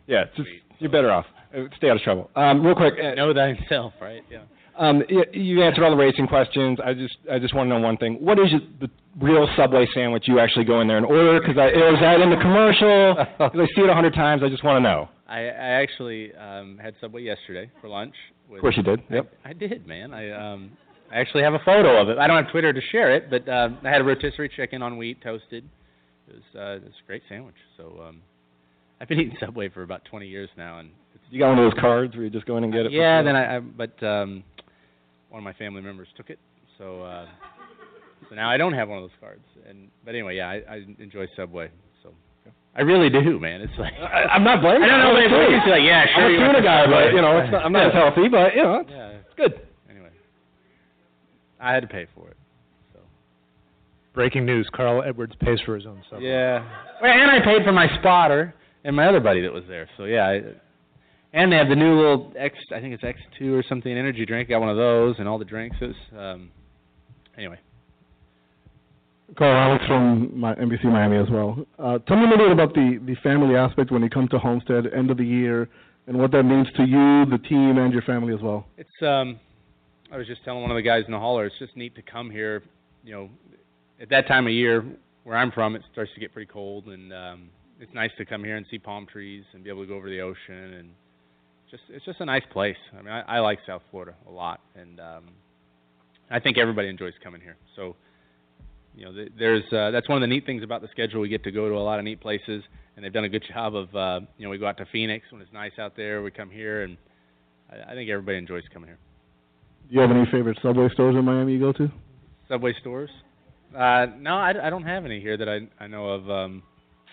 Yeah, just, you're better off. Uh, Stay out of trouble. Um, real quick. Uh, know thyself, right? Yeah. Um, you, you answered all the racing questions. I just I just want to know one thing. What is the real Subway sandwich you actually go in there and order? Because I it was that in the commercial. I see it a hundred times. I just want to know. I, I actually um, had Subway yesterday for lunch. With, of course you did. Yep. I, I did, man. I um I actually have a photo of it. I don't have Twitter to share it, but uh, I had a rotisserie chicken on wheat, toasted. It was uh, it was a great sandwich. So um, I've been eating Subway for about twenty years now, and it's, you got one of those cards where you just go in and get it? Yeah, then I, I but um, one of my family members took it, so uh, so now I don't have one of those cards. And but anyway, yeah, I, I enjoy Subway. So I really do, man. It's like I, I'm not blaming. I don't know. Maybe it's like yeah, sure. I'm a tuna guy, but you know, it's not, I'm not as healthy, but you know, it's, yeah, it's good. Anyway, I had to pay for it. So Breaking news: Carl Edwards pays for his own Subway. yeah, well, and I paid for my spotter and my other buddy that was there. So yeah. I, And they have the new little X, I think it's X two or something, energy drink. Got one of those and all the drinks. It was, um, anyway. Carl, Alex from my N B C Miami as well. Uh, tell me a little bit about the, the family aspect when you come to Homestead, end of the year, and what that means to you, the team, and your family as well. It's, um, I was just telling one of the guys in the hauler, it's just neat to come here. You know, at that time of year, where I'm from, it starts to get pretty cold, and um, it's nice to come here and see palm trees and be able to go over the ocean and Just, it's just a nice place. I mean, I, I like South Florida a lot, and um, I think everybody enjoys coming here. So, you know, th- there's uh, that's one of the neat things about the schedule. We get to go to a lot of neat places, and they've done a good job of, uh, you know, we go out to Phoenix when it's nice out there. We come here, and I, I think everybody enjoys coming here. Do you have any favorite Subway stores in Miami you go to? Subway stores? Uh, no, I, I don't have any here that I I know of. Um,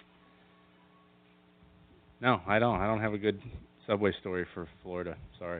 no, I don't. I don't have a good Subway story for Florida. Sorry.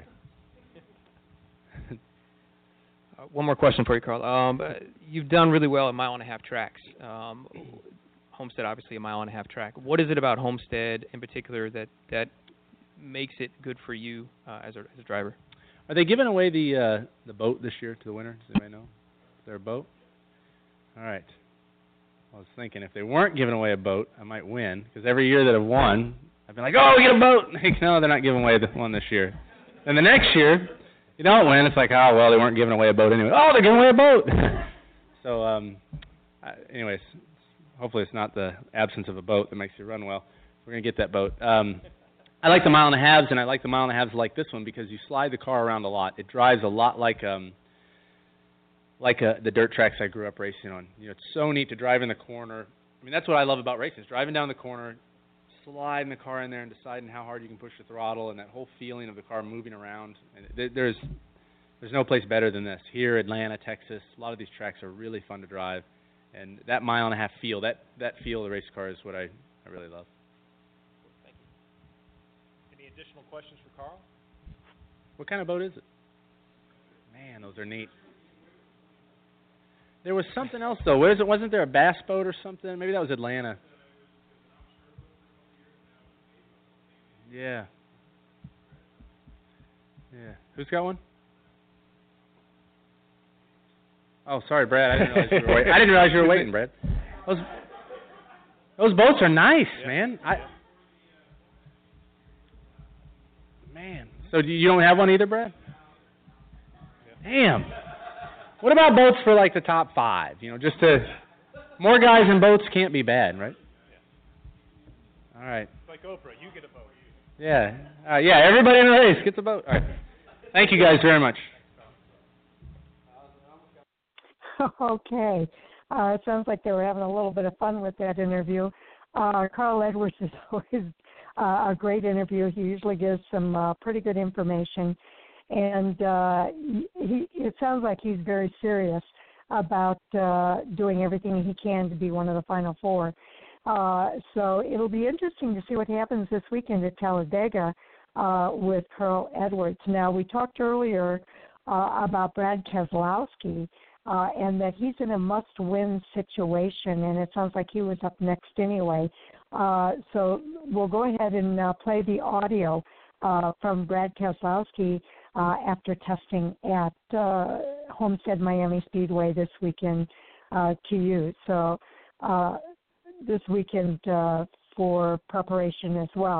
Uh, one more question for you, Carl. Um, uh, you've done really well at mile and a half tracks. Um, Homestead, obviously, a mile and a half track. What is it about Homestead in particular that that makes it good for you uh, as a as a driver? Are they giving away the uh, the boat this year to the winner? Does anybody know? Is there a boat? All right. I was thinking if they weren't giving away a boat, I might win because every year that I've won, I've been like, oh, we get a boat. No, they're not giving away the one this year. Then the next year, you don't win. It's like, oh, well, they weren't giving away a boat anyway. Oh, they're giving away a boat. so, um, I, anyways, hopefully it's not the absence of a boat that makes you run well. We're going to get that boat. Um, I like the mile and a halves, and I like the mile and a halves like this one because you slide the car around a lot. It drives a lot like um, like uh, the dirt tracks I grew up racing on. You know, it's so neat to drive in the corner. I mean, that's what I love about racing, is driving down the corner, sliding the car in there and deciding how hard you can push the throttle and that whole feeling of the car moving around. And th- there's there's no place better than this. Here, Atlanta, Texas, a lot of these tracks are really fun to drive. And that mile and a half feel, that, that feel of the race car is what I, I really love. Thank you. Any additional questions for Carl? What kind of boat is it? Man, those are neat. There was something else, though. What is it? Wasn't there a bass boat or something? Maybe that was Atlanta. Yeah. Yeah. Who's got one? Oh, sorry, Brad. I didn't realize you were waiting. I didn't realize you were waiting, Brad. Those those boats are nice, yeah. man. I Man. So do you don't have one either, Brad? Yeah. Damn. What about boats for like the top five? You know, just to more guys in boats can't be bad, right? Yeah. All right. It's like Oprah. You get a boat. Yeah. Uh, yeah, everybody in the race gets a boat. All right. Thank you guys very much. Okay. Uh, it sounds like they were having a little bit of fun with that interview. Uh, Carl Edwards is always uh, a great interview. He usually gives some uh, pretty good information. And uh, he, it sounds like he's very serious about uh, doing everything he can to be one of the Final Four. Uh, so it'll be interesting to see what happens this weekend at Talladega uh, with Carl Edwards. Now, we talked earlier uh, about Brad Keselowski uh, and that he's in a must-win situation, and it sounds like he was up next anyway. Uh, so we'll go ahead and uh, play the audio uh, from Brad Keselowski uh, after testing at uh, Homestead Miami Speedway this weekend uh, to you. So uh, this weekend uh, for preparation as well.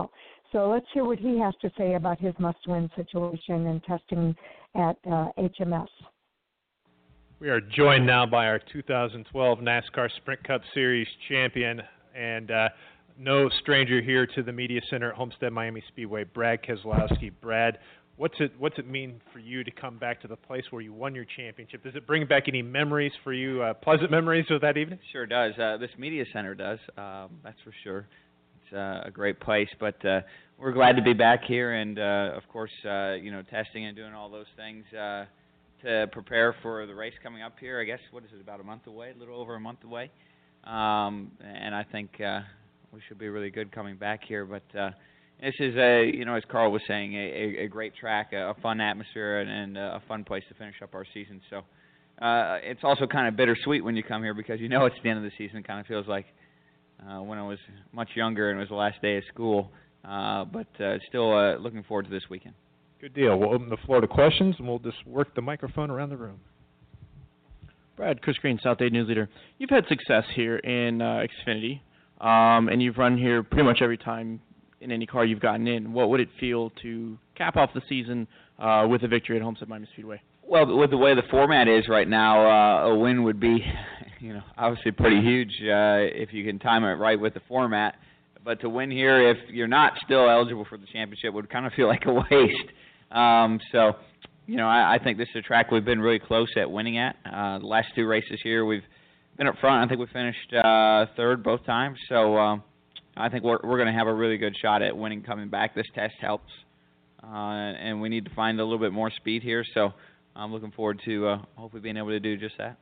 So let's hear what he has to say about his must-win situation and testing at uh, H M S. We are joined now by our two thousand twelve NASCAR Sprint Cup Series champion and uh, no stranger here to the Media Center at Homestead Miami Speedway, Brad Keselowski. Brad, what's it what's it mean for you to come back to the place where you won your championship? Does it bring back any memories for you, uh, pleasant memories of that evening? Sure does. Uh, this Media Center does, um, that's for sure. It's uh, a great place, but uh, we're glad to be back here, and uh, of course, uh, you know, testing and doing all those things uh, to prepare for the race coming up here. I guess, what is it, about a month away, a little over a month away, um, and I think uh, we should be really good coming back here. But uh, this is a, you know, as Carl was saying, a, a, a great track, a, a fun atmosphere, and, and a fun place to finish up our season. So uh, it's also kind of bittersweet when you come here because you know it's the end of the season. It kind of feels like Uh, when I was much younger and it was the last day of school, uh, but uh, still uh, looking forward to this weekend. Good deal. We'll open the floor to questions, and we'll just work the microphone around the room. Brad, Chris Green, South Dade News Leader. You've had success here in uh, Xfinity, um, and you've run here pretty much every time in any car you've gotten in. What would it feel to cap off the season uh, with a victory at Homestead Miami Speedway? Well, with the way the format is right now, uh, a win would be, you know, obviously pretty huge uh, if you can time it right with the format. But to win here, if you're not still eligible for the championship, would kind of feel like a waste. Um, so, you know, I, I think this is a track we've been really close at winning at. Uh, the last two races here, we've been up front. I think we finished uh, third both times. So um, I think we're, we're going to have a really good shot at winning coming back. This test helps, uh, and we need to find a little bit more speed here. So I'm looking forward to uh, hopefully being able to do just that.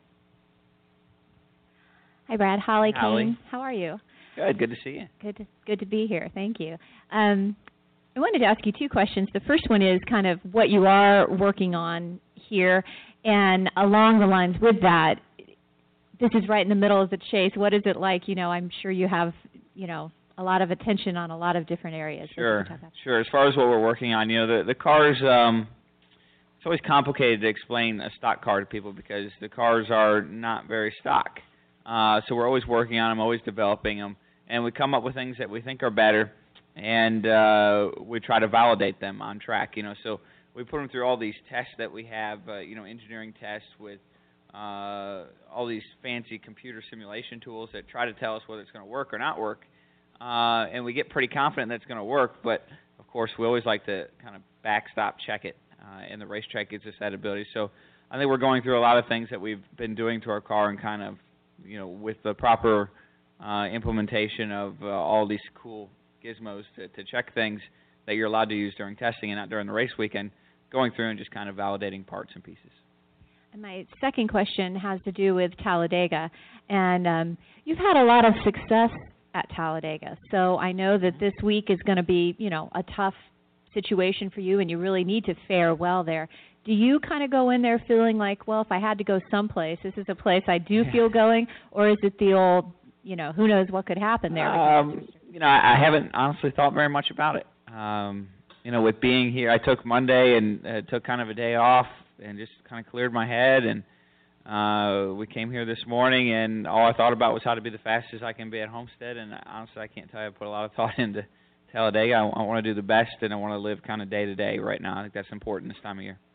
Hi, Brad. Holly Holly. Kane. How are you? Good. Good to see you. Good to, good to be here. Thank you. Um, I wanted to ask you two questions. The first one is kind of what you are working on here, and along the lines with that, this is right in the middle of the chase. What is it like? You know, I'm sure you have, you know, a lot of attention on a lot of different areas. Sure. Sure. As far as what we're working on, you know, the, the cars, um, it's always complicated to explain a stock car to people because the cars are not very stock. Uh, so we're always working on them, always developing them, and we come up with things that we think are better, and uh, we try to validate them on track. You know, so we put them through all these tests that we have, uh, you know, engineering tests with uh, all these fancy computer simulation tools that try to tell us whether it's going to work or not work, uh, and we get pretty confident that it's going to work. But of course, we always like to kind of backstop check it, uh, and the racetrack gives us that ability. So I think we're going through a lot of things that we've been doing to our car and kind of, you know, with the proper uh, implementation of uh, all these cool gizmos to, to check things that you're allowed to use during testing and not during the race weekend, going through and just kind of validating parts and pieces. And my second question has to do with Talladega. And um, you've had a lot of success at Talladega. So I know that this week is going to be, you know, a tough situation for you, and you really need to fare well there. Do you kind of go in there feeling like, well, if I had to go someplace, this is a place I do feel going, or is it the old, you know, who knows what could happen there? Um, you know, I, I haven't honestly thought very much about it. Um, you know, with being here, I took Monday and uh, took kind of a day off and just kind of cleared my head, and uh, we came here this morning, and all I thought about was how to be the fastest I can be at Homestead, and honestly, I can't tell you I put a lot of thought into Talladega. I, I want to do the best, and I want to live kind of day to day right now. I think that's important this time of year.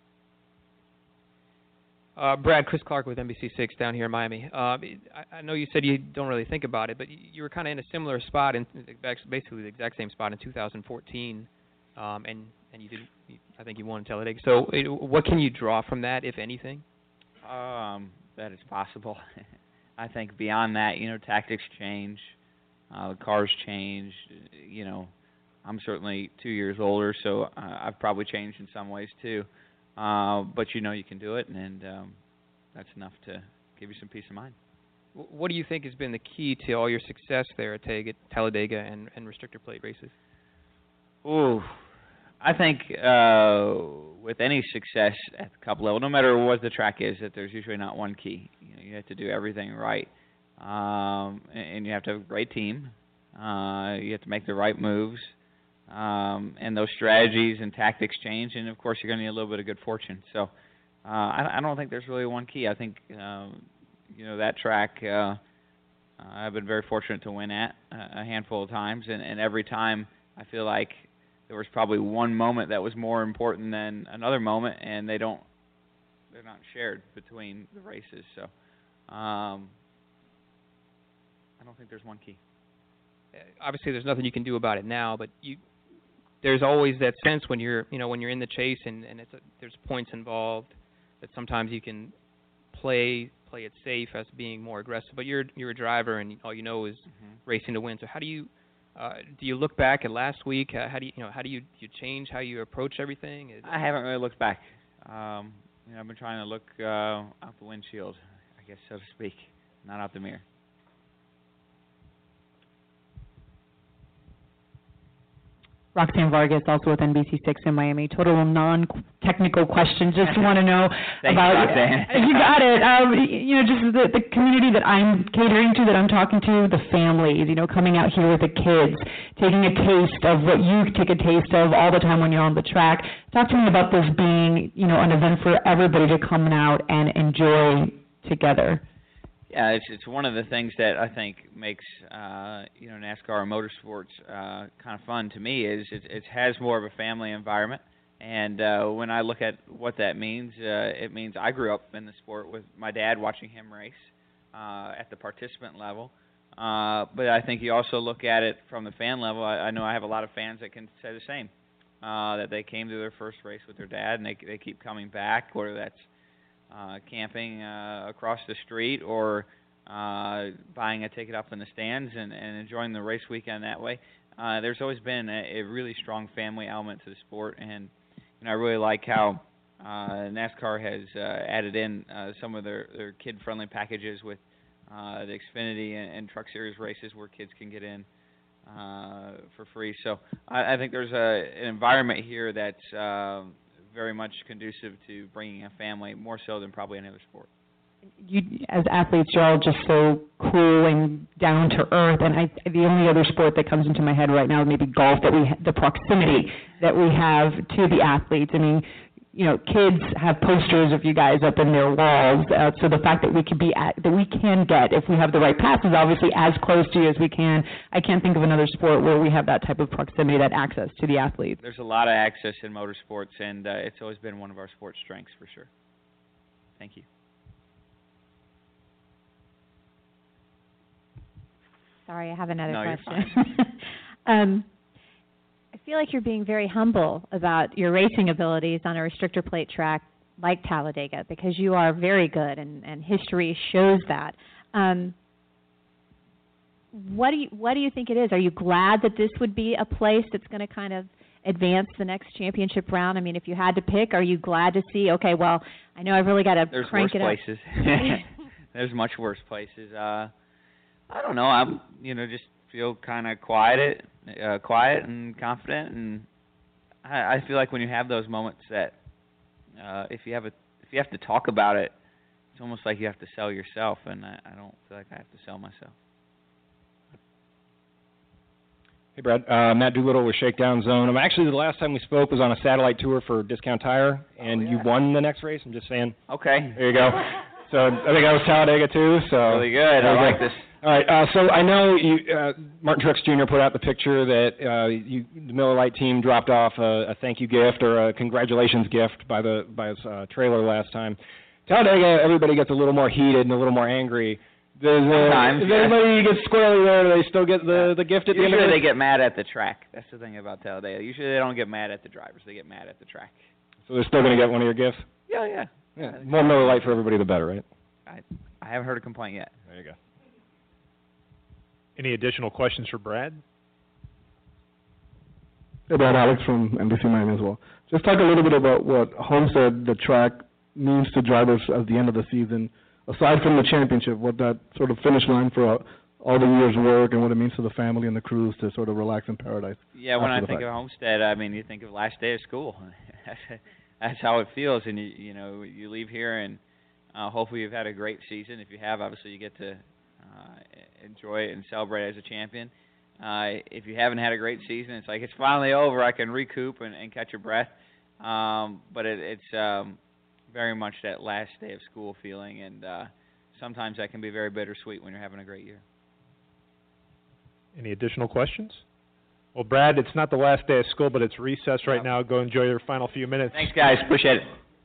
Uh, Brad, Chris Clark with N B C six down here in Miami. Uh, I, I know you said you don't really think about it, but you, you were kind of in a similar spot, in basically the exact same spot in two thousand fourteen, um, and and you did. I think you won Talladega. So, it, what can you draw from that, if anything? Um, that it's possible. I think beyond that, you know, tactics change, uh, cars change. You know, I'm certainly two years older, so uh, I've probably changed in some ways too. Uh, but you know you can do it, and, and um, that's enough to give you some peace of mind. What do you think has been the key to all your success there at Talladega and, and restrictor plate races? Ooh, I think uh, with any success at the Cup level, no matter what the track is, that there's usually not one key. You know, you have to do everything right, um, and, and you have to have a great team. Uh, you have to make the right moves. Um, and those strategies and tactics change, and of course you're going to need a little bit of good fortune. So uh, I, I don't think there's really one key. I think um, you know that track uh, I've been very fortunate to win at a handful of times, and, and every time I feel like there was probably one moment that was more important than another moment, and they don't, they're not shared between the races. So, um, I don't think there's one key. Obviously, there's nothing you can do about it now, but you, there's always that sense when you're, you know, when you're in the chase and and it's a, there's points involved, that sometimes you can play play it safe as being more aggressive. But you're you're a driver, and all you know is mm-hmm. racing to win. So how do you uh, do you look back at last week? Uh, how do you you know how do you you change how you approach everything? Is I haven't really looked back. Um, you know, I've been trying to look uh, out the windshield, I guess, so to speak, not out the mirror. Roxanne Vargas, also with N B C six in Miami. Total non-technical questions. Just want to know Thanks, about. Roxanne. You got it. Um, you know, just the, the community that I'm catering to, that I'm talking to, the families. You know, coming out here with the kids, taking a taste of what you take a taste of all the time when you're on the track. Talk to me about this being, you know, an event for everybody to come out and enjoy together. Yeah, it's it's one of the things that I think makes uh, you know NASCAR and motorsports uh, kind of fun to me is it, it has more of a family environment, and uh, when I look at what that means, uh, it means I grew up in the sport with my dad watching him race uh, at the participant level, uh, but I think you also look at it from the fan level. I, I know I have a lot of fans that can say the same, uh, that they came to their first race with their dad and they they keep coming back, whether that's Uh, camping uh, across the street or uh, buying a ticket up in the stands and, and enjoying the race weekend that way. Uh, there's always been a, a really strong family element to the sport, and you know, I really like how uh, NASCAR has uh, added in uh, some of their, their kid-friendly packages with uh, the Xfinity and, and Truck Series races where kids can get in uh, for free. So I, I think there's a, an environment here that's uh, very much conducive to bringing a family, more so than probably any other sport. You, as athletes, you're all just so cool and down to earth. And I, the only other sport that comes into my head right now is maybe golf. That we, the proximity that we have to the athletes. I mean, you know, kids have posters of you guys up in their walls. Uh, so the fact that we can be at, that we can get, if we have the right passes, obviously as close to you as we can. I can't think of another sport where we have that type of proximity, that access to the athletes. There's a lot of access in motorsports, and uh, it's always been one of our sports strengths for sure. Thank you. Sorry, I have another no, question. You're fine. um, I feel like you're being very humble about your racing abilities on a restrictor plate track like Talladega, because you are very good, and, and history shows that. Um, what do you what do you think it is? Are you glad that this would be a place that's going to kind of advance the next championship round? I mean, if you had to pick, are you glad to see, okay, well, I know I've really got to There's crank it worse up. places. There's much worse places. Uh, I don't know. I'm, you know, just feel kind of quiet, uh, quiet and confident, and I, I feel like when you have those moments that uh, if you have a, if you have to talk about it, it's almost like you have to sell yourself, and I, I don't feel like I have to sell myself. Hey, Brad. Uh, Matt Doolittle with Shakedown Zone. I'm actually, the last time we spoke was on a satellite tour for Discount Tire, and oh, yeah. you won the next race. I'm just saying. Okay. There you go. So I think I was Talladega too. So really good. I like this. All right. Uh, so I know you, uh, Martin Truex Junior put out the picture that uh, you, the Miller Lite team dropped off a, a thank you gift or a congratulations gift by the by his uh, trailer last time. Talladega, everybody gets a little more heated and a little more angry. Does, uh, Sometimes, does yeah. everybody get squirrely there? Do they still get the, the gift at the end of it? Usually they get mad at the track. That's the thing about Talladega. Usually they don't get mad at the drivers. They get mad at the track. So they're still going to get one of your gifts? Yeah, yeah. Yeah. More Miller Lite for everybody, the better, right? I, I haven't heard a complaint yet. There you go. Any additional questions for Brad? Hey, Brad, Alex from N B C Miami as well. Just talk a little bit about what Homestead, the track, means to drivers at the end of the season, aside from the championship, what that sort of finish line for uh, all the year's work and what it means to the family and the crews to sort of relax in paradise. Yeah, when I think fact. of Homestead, I mean, you think of last day of school. That's how it feels, and you, you know, you leave here and uh, hopefully you've had a great season. If you have, obviously you get to uh, enjoy it and celebrate as a champion. Uh, if you haven't had a great season, it's like it's finally over. I can recoup and, and catch your breath. Um, but it, it's um, very much that last day of school feeling, and uh, sometimes that can be very bittersweet when you're having a great year. Any additional questions? Well, Brad, it's not the last day of school, but it's recess right now. Go enjoy your final few minutes. Thanks, guys. Appreciate it.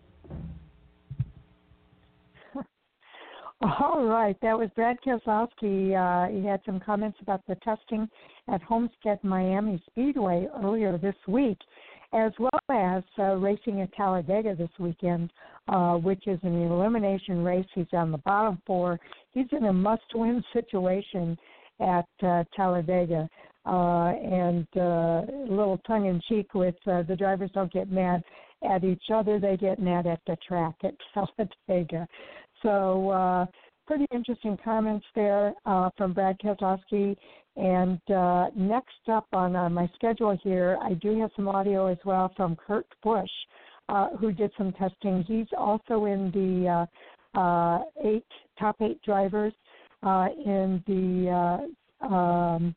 All right, that was Brad Keselowski. Uh, he had some comments about the testing at Homestead Miami Speedway earlier this week, as well as uh, racing at Talladega this weekend, uh, which is an elimination race. He's on the bottom four. He's in a must-win situation at uh, Talladega. Uh, and uh, a little tongue-in-cheek with uh, the drivers don't get mad at each other. They get mad at the track at Talladega. So uh, pretty interesting comments there uh, from Brad Keselowski. And uh, next up on uh, my schedule here, I do have some audio as well from Kurt Busch, uh, who did some testing. He's also in the uh, uh, eight top eight drivers uh, in the uh, um,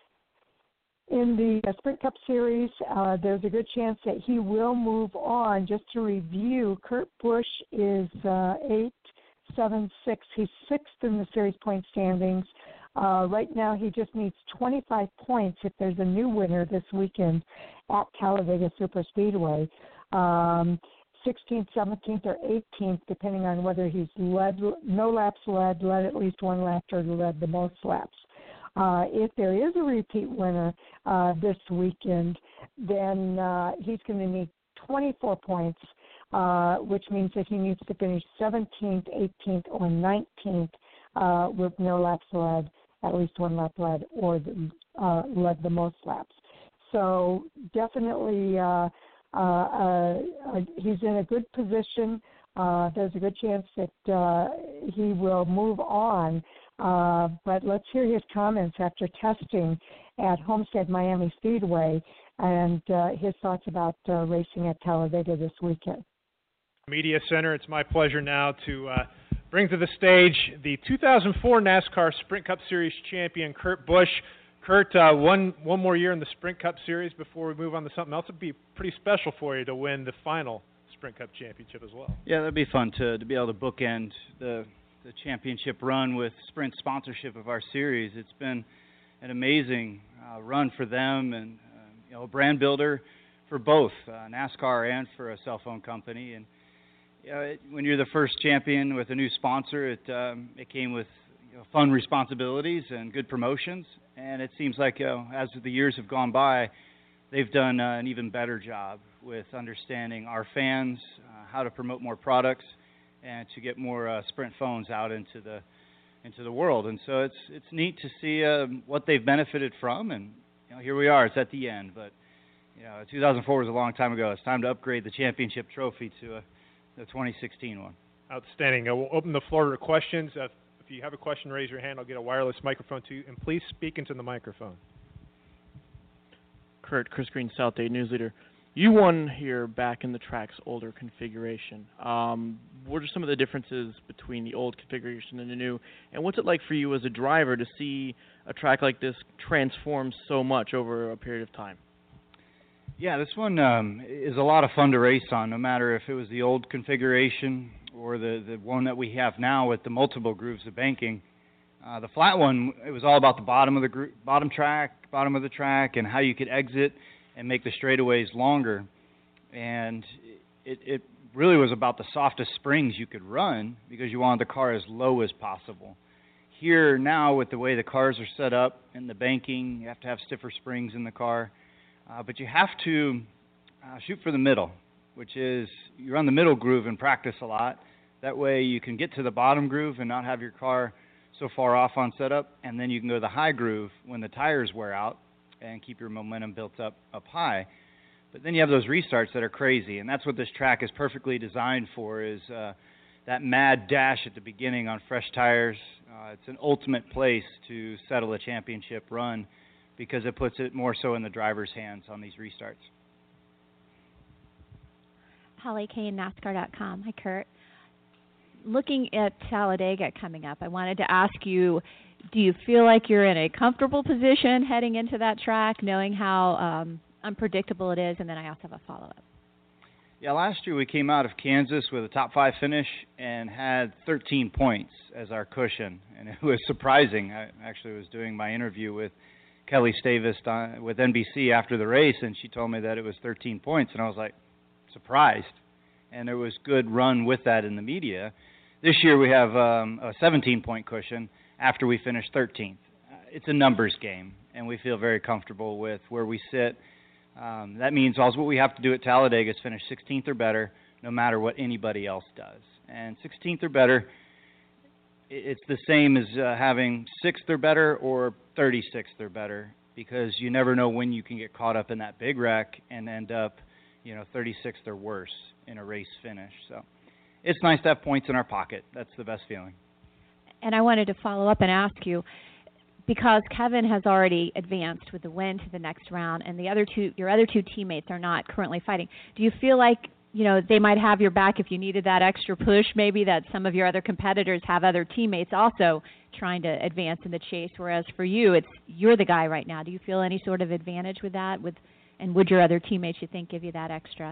in the Sprint Cup Series. Uh, there's a good chance that he will move on. Just to review, Kurt Busch is uh, eight. Seven six. He's sixth in the series point standings. Uh, right now, he just needs twenty-five points if there's a new winner this weekend at Talladega Superspeedway. Um, sixteenth, seventeenth, or eighteenth, depending on whether he's led no laps led, led at least one lap, or led the most laps. Uh, if there is a repeat winner uh, this weekend, then uh, he's going to need twenty-four points. Uh, which means that he needs to finish seventeenth, eighteenth, or nineteenth uh, with no laps led, at least one lap led, or the, uh, led the most laps. So definitely uh, uh, uh, he's in a good position. Uh, there's a good chance that uh, he will move on. Uh, but let's hear his comments after testing at Homestead Miami Speedway and uh, his thoughts about uh, racing at Talladega this weekend. Media Center. It's my pleasure now to uh, bring to the stage the two thousand four NASCAR Sprint Cup Series champion, Kurt Busch. Kurt, uh, one one more year in the Sprint Cup Series before we move on to something else. It would be pretty special for you to win the final Sprint Cup championship as well. Yeah, that'd be fun to to be able to bookend the the championship run with Sprint sponsorship of our series. It's been an amazing uh, run for them, and uh, you know, a brand builder for both uh, NASCAR and for a cell phone company. And you know, it, when you're the first champion with a new sponsor, it um, it came with you know, fun responsibilities and good promotions. And it seems like you know, as the years have gone by, they've done uh, an even better job with understanding our fans, uh, how to promote more products, and to get more uh, Sprint phones out into the into the world. And so it's it's neat to see uh, what they've benefited from. And you know, here we are. It's at the end, but you know, two thousand four was a long time ago. It's time to upgrade the championship trophy to a, the twenty sixteen one. Outstanding. Uh, we'll open the floor to questions. Uh, if you have a question, raise your hand. I'll get a wireless microphone to you, and please speak into the microphone. Kurt, Chris Green, South Dade News Leader. You won here back in the track's older configuration. Um, what are some of the differences between the old configuration and the new? And what's it like for you as a driver to see a track like this transform so much over a period of time? Yeah, this one um, is a lot of fun to race on, no matter if it was the old configuration or the, the one that we have now with the multiple grooves of banking. Uh, the flat one, it was all about the bottom of the gro- bottom track, bottom of the track, and how you could exit and make the straightaways longer. And it, it really was about the softest springs you could run because you wanted the car as low as possible. Here now, with the way the cars are set up and the banking, you have to have stiffer springs in the car. Uh, but you have to uh, shoot for the middle, which is you run the middle groove in practice a lot. That way you can get to the bottom groove and not have your car so far off on setup, and then you can go to the high groove when the tires wear out and keep your momentum built up up high. But then you have those restarts that are crazy, and that's what this track is perfectly designed for, is uh, that mad dash at the beginning on fresh tires. Uh, it's an ultimate place to settle a championship run because it puts it more so in the driver's hands on these restarts. Holly Kane, NASCAR dot com. Hi, Kurt. Looking at Talladega coming up, I wanted to ask you, do you feel like you're in a comfortable position heading into that track, knowing how um, unpredictable it is? And then I also have a follow-up. Yeah, last year we came out of Kansas with a top five finish and had thirteen points as our cushion. And it was surprising. I actually was doing my interview with Kelly Stavist on, with N B C after the race, and she told me that it was thirteen points, and I was like, surprised. And there was good run with that in the media. This year we have um, a seventeen-point cushion after we finish thirteenth. Uh, it's a numbers game, and we feel very comfortable with where we sit. Um, that means all what we have to do at Talladega is finish sixteenth or better, no matter what anybody else does. And sixteenth or better, it's the same as uh, having sixth or better or thirty-sixth or better, because you never know when you can get caught up in that big wreck and end up, you know, thirty-sixth or worse in a race finish. So it's nice to have points in our pocket. That's the best feeling. And I wanted to follow up and ask you, because Kevin has already advanced with the win to the next round, and the other two, your other two teammates are not currently fighting, do you feel like, you know, they might have your back if you needed that extra push, maybe that some of your other competitors have other teammates also trying to advance in the chase, whereas for you, it's you're the guy right now. Do you feel any sort of advantage with that? With, and would your other teammates, you think, give you that extra?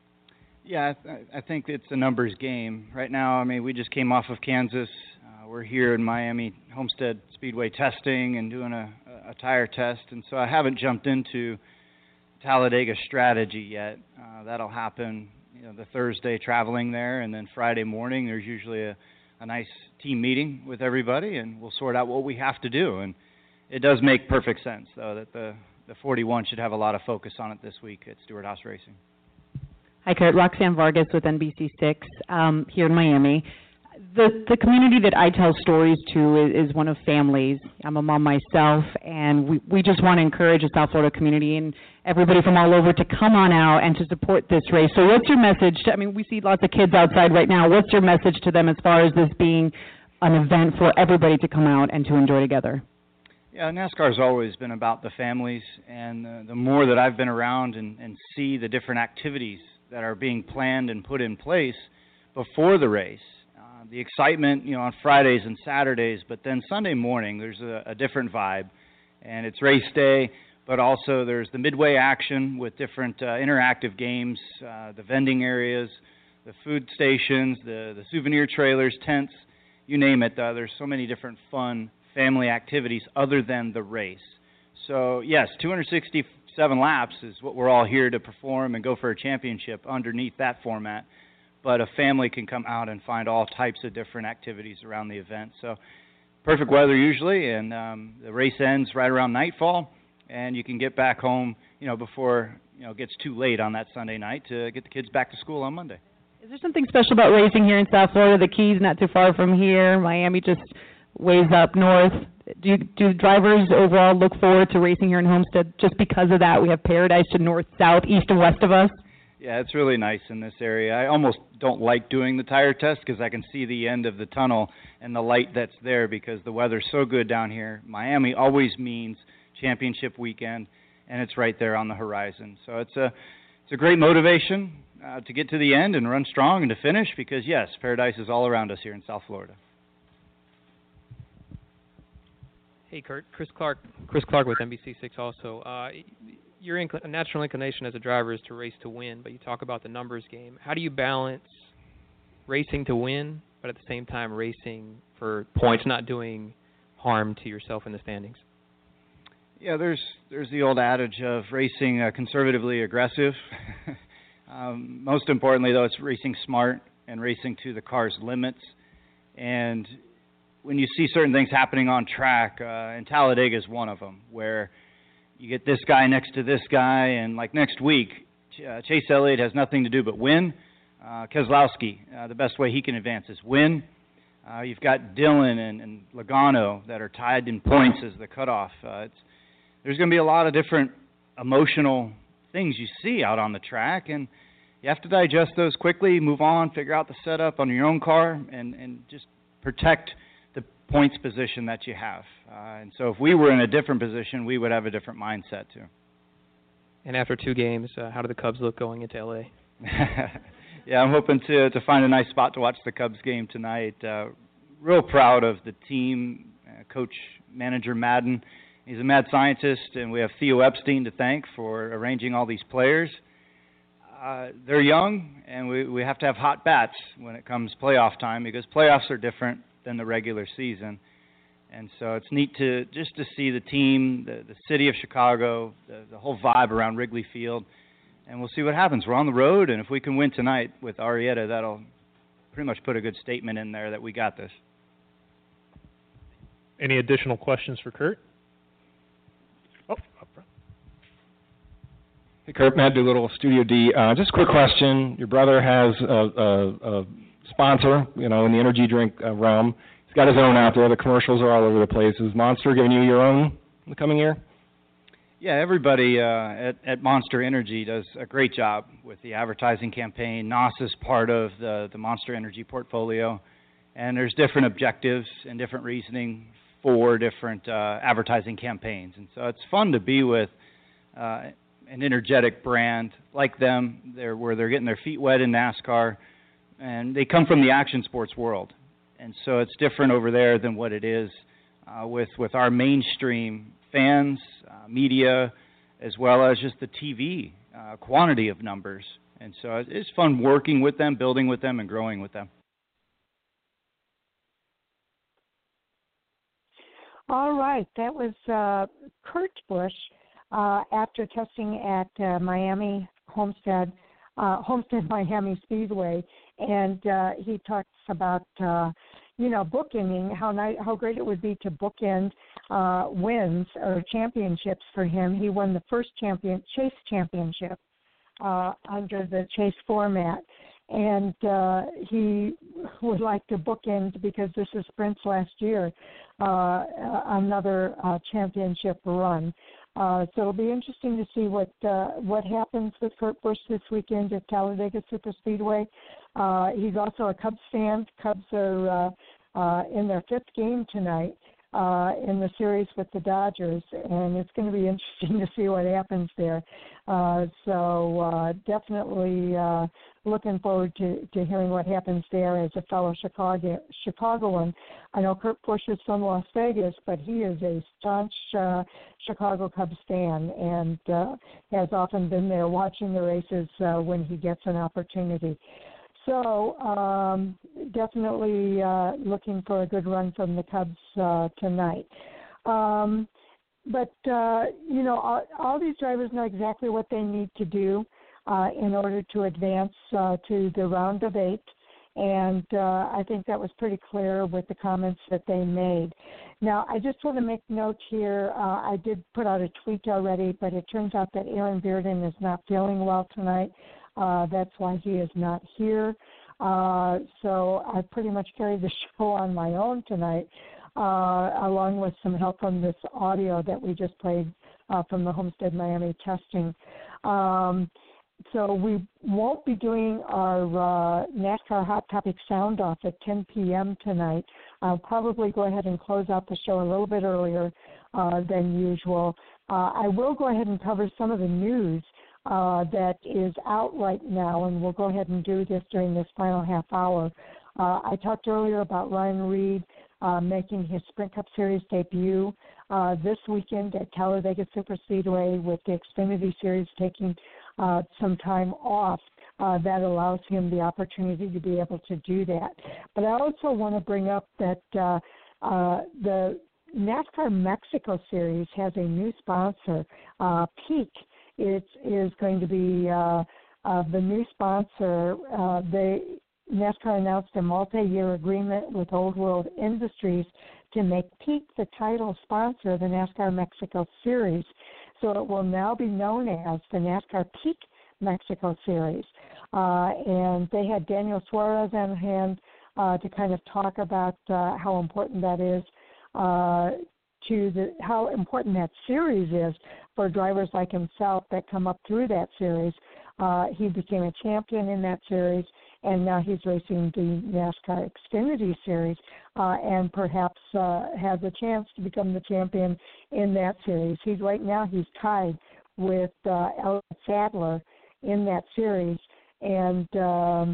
Yeah, I, th- I think it's a numbers game. Right now, I mean, we just came off of Kansas. Uh, we're here in Miami Homestead Speedway testing and doing a, a tire test, and so I haven't jumped into Talladega strategy yet. Uh, that'll happen, you know, the Thursday traveling there, and then Friday morning there's usually a, a nice team meeting with everybody, and we'll sort out what we have to do. And it does make perfect sense, though, that the, the forty-one should have a lot of focus on it this week at Stewart Haas Racing. Hi, Kurt. Roxanne Vargas with N B C six um, here in Miami. The the community that I tell stories to is, is one of families. I'm a mom myself, and we, we just want to encourage the South Florida community and everybody from all over to come on out and to support this race. So what's your message? To, I mean, we see lots of kids outside right now. What's your message to them as far as this being an event for everybody to come out and to enjoy together? Yeah, NASCAR's always been about the families, and uh, the more that I've been around and, and see the different activities that are being planned and put in place before the race, uh, the excitement, you know, on Fridays and Saturdays, but then Sunday morning there's a, a different vibe, and it's race day, but also there's the midway action with different uh, interactive games, uh, the vending areas, the food stations, the, the souvenir trailers, tents, you name it. Uh, there's so many different fun family activities other than the race. So yes, two hundred sixty-seven laps is what we're all here to perform and go for a championship underneath that format. But a family can come out and find all types of different activities around the event. So perfect weather usually, and um, the race ends right around nightfall, and you can get back home, you know, before, you know, it gets too late on that Sunday night to get the kids back to school on Monday. Is there something special about racing here in South Florida? The Keys not too far from here, Miami just ways up north. Do you, do drivers overall look forward to racing here in Homestead just because of that? We have paradise to north, south, east, and west of us. Yeah, it's really nice in this area. I almost don't like doing the tire test because I can see the end of the tunnel and the light that's there because the weather's so good down here. Miami always means championship weekend, and it's right there on the horizon. So it's a it's a great motivation uh, to get to the end and run strong and to finish because, yes, paradise is all around us here in South Florida. Hey, Kurt. Chris Clark. Chris Clark with N B C six also. Uh, your incl- natural inclination as a driver is to race to win, but you talk about the numbers game. How do you balance racing to win, but at the same time racing for points, not doing harm to yourself in the standings? Yeah, there's there's the old adage of racing uh, conservatively aggressive. um, most importantly, though, it's racing smart and racing to the car's limits. And when you see certain things happening on track, uh, and Talladega is one of them, where you get this guy next to this guy, and like next week, Ch- uh, Chase Elliott has nothing to do but win. Uh, Keselowski, uh, the best way he can advance is win. Uh, you've got Dillon and, and Logano that are tied in points as the cutoff. Uh, it's, there's going to be a lot of different emotional things you see out on the track, and you have to digest those quickly, move on, figure out the setup on your own car, and, and just protect the points position that you have. Uh, and so if we were in a different position, we would have a different mindset too. And after two games, uh, how do the Cubs look going into L A? Yeah, I'm hoping to to find a nice spot to watch the Cubs game tonight. Uh, real proud of the team, uh, Coach Manager Madden. He's a mad scientist, and we have Theo Epstein to thank for arranging all these players. Uh, they're young, and we, we have to have hot bats when it comes playoff time because playoffs are different than the regular season. And so it's neat to just to see the team, the, the city of Chicago, the, the whole vibe around Wrigley Field, and we'll see what happens. We're on the road, and if we can win tonight with Arrieta, that'll pretty much put a good statement in there that we got this. Any additional questions for Kurt? Oh, up front. Hey, Kurt, Matt Doolittle, Studio D. Uh, just a quick question. Your brother has a, a, a sponsor, you know, in the energy drink uh, realm. He's got his own out there. The commercials are all over the place. Is Monster giving you your own in the coming year? Yeah, everybody uh, at, at Monster Energy does a great job with the advertising campaign. N O S is part of the, the Monster Energy portfolio, and there's different objectives and different reasoning for different uh, advertising campaigns. And so it's fun to be with uh, an energetic brand like them, they're, where they're getting their feet wet in NASCAR, and they come from the action sports world. And so it's different over there than what it is uh, with, with our mainstream fans, uh, media, as well as just the T V uh, quantity of numbers. And so it's fun working with them, building with them, and growing with them. All right, that was uh, Kurt Busch uh, after testing at uh, Miami Homestead, uh, Homestead Miami Speedway, and uh, he talks about uh, you know bookending how nice, how great it would be to bookend uh, wins or championships for him. He won the first champion Chase Championship uh, under the Chase format. And uh, he would like to bookend, because this is Sprint's last year, uh, another uh, championship run. Uh, so it'll be interesting to see what uh, what happens with Kurt Busch this weekend at Talladega Superspeedway. Uh, he's also a Cubs fan. Cubs are uh, uh, in their fifth game tonight uh, in the series with the Dodgers, and it's going to be interesting to see what happens there. Uh, so uh, definitely uh, looking forward to, to hearing what happens there as a fellow Chicago, Chicagoan. I know Kurt Busch is from Las Vegas, but he is a staunch uh, Chicago Cubs fan and uh, has often been there watching the races uh, when he gets an opportunity. So um, definitely uh, looking for a good run from the Cubs uh, tonight. Um, but, uh, you know, all, all these drivers know exactly what they need to do uh, in order to advance uh, to the round of eight. And uh, I think that was pretty clear with the comments that they made. Now, I just want to make note here. Uh, I did put out a tweet already, but it turns out that Aaron Bearden is not feeling well tonight. Uh, that's why he is not here. Uh, so I pretty much carried the show on my own tonight, uh, along with some help from this audio that we just played uh, from the Homestead Miami testing. Um, so we won't be doing our uh, NASCAR Hot Topic Sound Off at ten p.m. tonight. I'll probably go ahead and close out the show a little bit earlier uh, than usual. Uh, I will go ahead and cover some of the news Uh, that is out right now, and we'll go ahead and do this during this final half hour. Uh, I talked earlier about Ryan Reed uh, making his Sprint Cup Series debut uh, this weekend at Talladega Superspeedway, with the Xfinity Series taking uh, some time off. Uh, that allows him the opportunity to be able to do that. But I also want to bring up that uh, uh, the NASCAR Mexico Series has a new sponsor, uh, Peak. It is going to be uh, uh, the new sponsor. Uh, they, NASCAR announced a multi-year agreement with Old World Industries to make Peak the title sponsor of the NASCAR Mexico Series. So it will now be known as the NASCAR Peak Mexico Series. Uh, and they had Daniel Suarez on hand uh, to kind of talk about uh, how important that is uh, to the how important that series is for drivers like himself that come up through that series. Uh, he became a champion in that series, and now he's racing the NASCAR Xfinity Series, uh, and perhaps uh, has a chance to become the champion in that series. He's right now he's tied with uh, Elliott Sadler in that series, and um,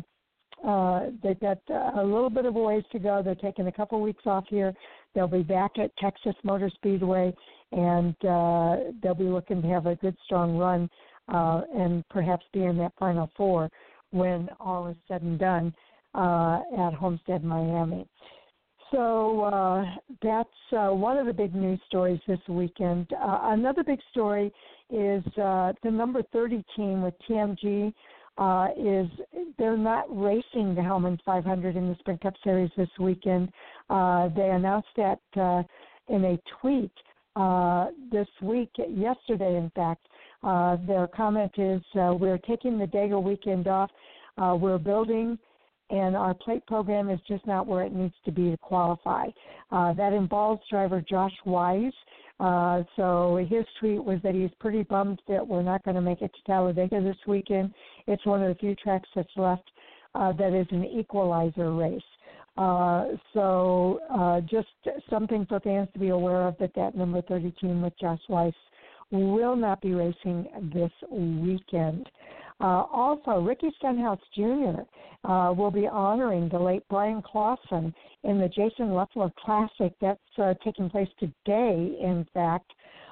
uh, they've got a little bit of a ways to go. They're taking a couple weeks off here. They'll be back at Texas Motor Speedway, and uh, they'll be looking to have a good, strong run uh, and perhaps be in that Final Four when all is said and done uh, at Homestead Miami. So uh, that's uh, one of the big news stories this weekend. Uh, another big story is uh, the number thirty team with T M G. Uh, is they're not racing the Hellman five hundred in the Sprint Cup Series this weekend. Uh, they announced that uh, in a tweet uh, this week, yesterday in fact. Uh, their comment is, uh, we're taking the Dega weekend off. Uh, we're building, and our plate program is just not where it needs to be to qualify. Uh, that involves driver Josh Wise. Uh, so his tweet was that he's pretty bummed that we're not going to make it to Talladega this weekend. It's one of the few tracks that's left uh, that is an equalizer race. Uh, so uh, just something for fans to be aware of, that that number thirty team with Josh Wise will not be racing this weekend. Uh, also, Ricky Stenhouse Junior Uh, will be honoring the late Brian Clausen in the Jason Leffler Classic. That's uh, taking place today, in fact,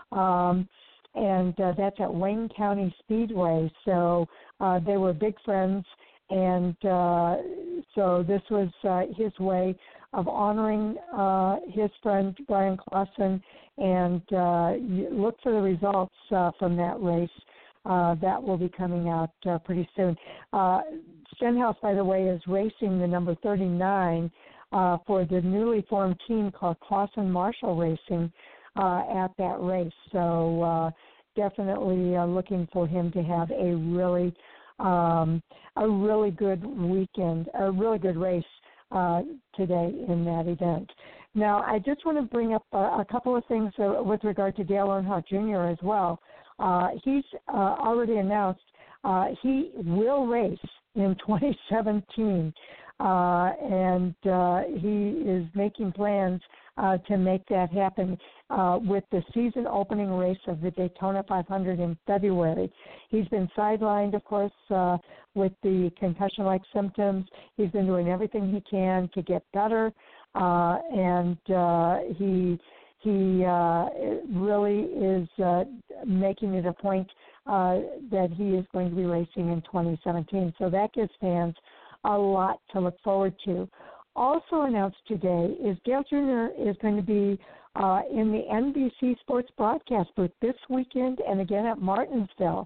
um, and uh, that's at Wayne County Speedway. So uh, they were big friends, and uh, so this was uh, his way of honoring uh, his friend Brian Clausen, and uh, look for the results uh, from that race. Uh, that will be coming out uh, pretty soon. Uh, Stenhouse, by the way, is racing the number thirty-nine uh, for the newly formed team called Clausen Marshall Racing uh, at that race. So uh, definitely uh, looking for him to have a really, um, a really good weekend, a really good race uh, today in that event. Now, I just want to bring up a, a couple of things uh, with regard to Dale Earnhardt Junior as well. Uh, he's uh, already announced uh, he will race in twenty seventeen, uh, and uh, he is making plans uh, to make that happen uh, with the season opening race of the Daytona five hundred in February. He's been sidelined, of course, uh, with the concussion-like symptoms. He's been doing everything he can to get better, uh, and uh, he He uh, really is uh, making it a point uh, that he is going to be racing in twenty seventeen. So that gives fans a lot to look forward to. Also announced today is Dale Junior is going to be uh, in the N B C Sports broadcast booth this weekend and again at Martinsville.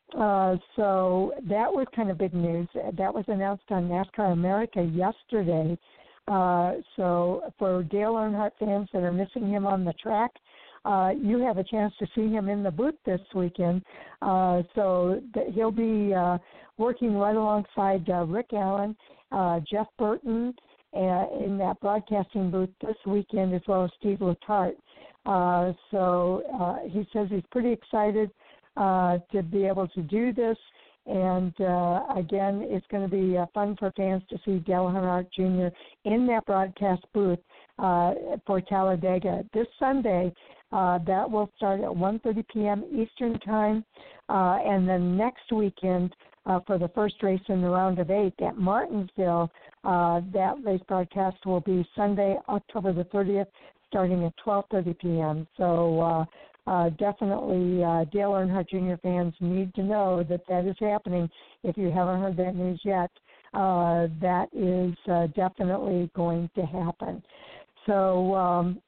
Uh, so that was kind of big news. That was announced on NASCAR America yesterday. Uh, so for Dale Earnhardt fans that are missing him on the track, uh, you have a chance to see him in the booth this weekend. Uh, so th- he'll be uh, working right alongside uh, Rick Allen, uh, Jeff Burton, uh, in that broadcasting booth this weekend, as well as Steve Letarte. Uh, so uh, he says he's pretty excited uh, to be able to do this. And, uh, again, it's going to be uh, fun for fans to see Dale Earnhardt Junior in that broadcast booth uh, for Talladega. This Sunday, uh, that will start at one thirty p.m. Eastern Time. Uh, and then next weekend, uh, for the first race in the round of eight at Martinsville, uh, that race broadcast will be Sunday, October the thirtieth, starting at twelve thirty p.m. So, uh, Uh, definitely uh, Dale Earnhardt Junior fans need to know that that is happening. If you haven't heard that news yet, uh, that is uh, definitely going to happen. So um,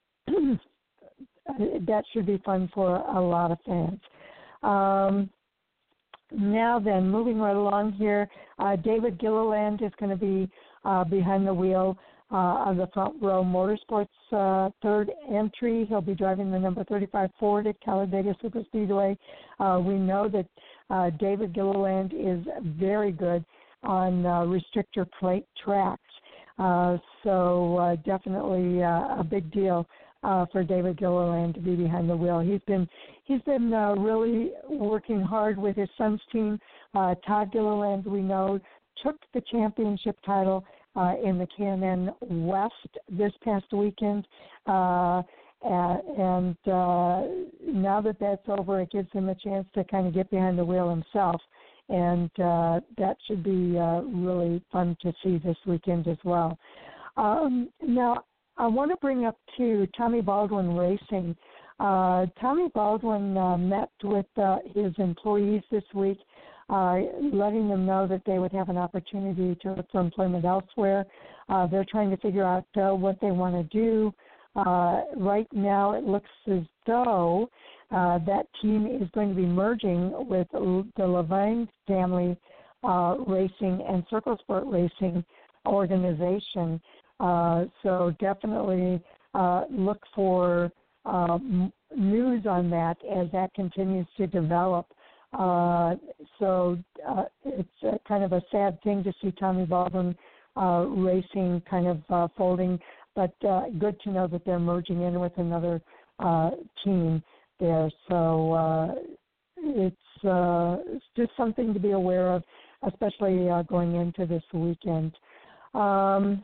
that should be fun for a lot of fans. Um, now then, moving right along here, uh, David Gilliland is going to be uh, behind the wheel Uh, of the Front Row Motorsports uh, third entry. He'll be driving the number thirty-five Ford at Talladega Superspeedway. Uh, we know that uh, David Gilliland is very good on uh, restrictor plate tracks. Uh, so uh, definitely uh, a big deal uh, for David Gilliland to be behind the wheel. He's been he's been uh, really working hard with his son's team. Uh, Todd Gilliland, we know, took the championship title Uh, in the K and N West this past weekend, uh, and uh, now that that's over, it gives him a chance to kind of get behind the wheel himself, and uh, that should be uh, really fun to see this weekend as well. Um, now, I want to bring up, too, Tommy Baldwin Racing. Uh, Tommy Baldwin uh, met with uh, his employees this week. uh, letting them know that they would have an opportunity to look for employment elsewhere. Uh, they're trying to figure out uh, what they want to do. Uh, right now, it looks as though uh, that team is going to be merging with the Levine family uh, racing and Circle Sport Racing organization. Uh, so definitely uh, look for uh, m- news on that as that continues to develop. Uh, so uh, it's uh, kind of a sad thing to see Tommy Baldwin uh, Racing kind of uh, folding, but uh, good to know that they're merging in with another uh, team there. So uh, it's, uh, it's just something to be aware of, especially uh, going into this weekend. Um,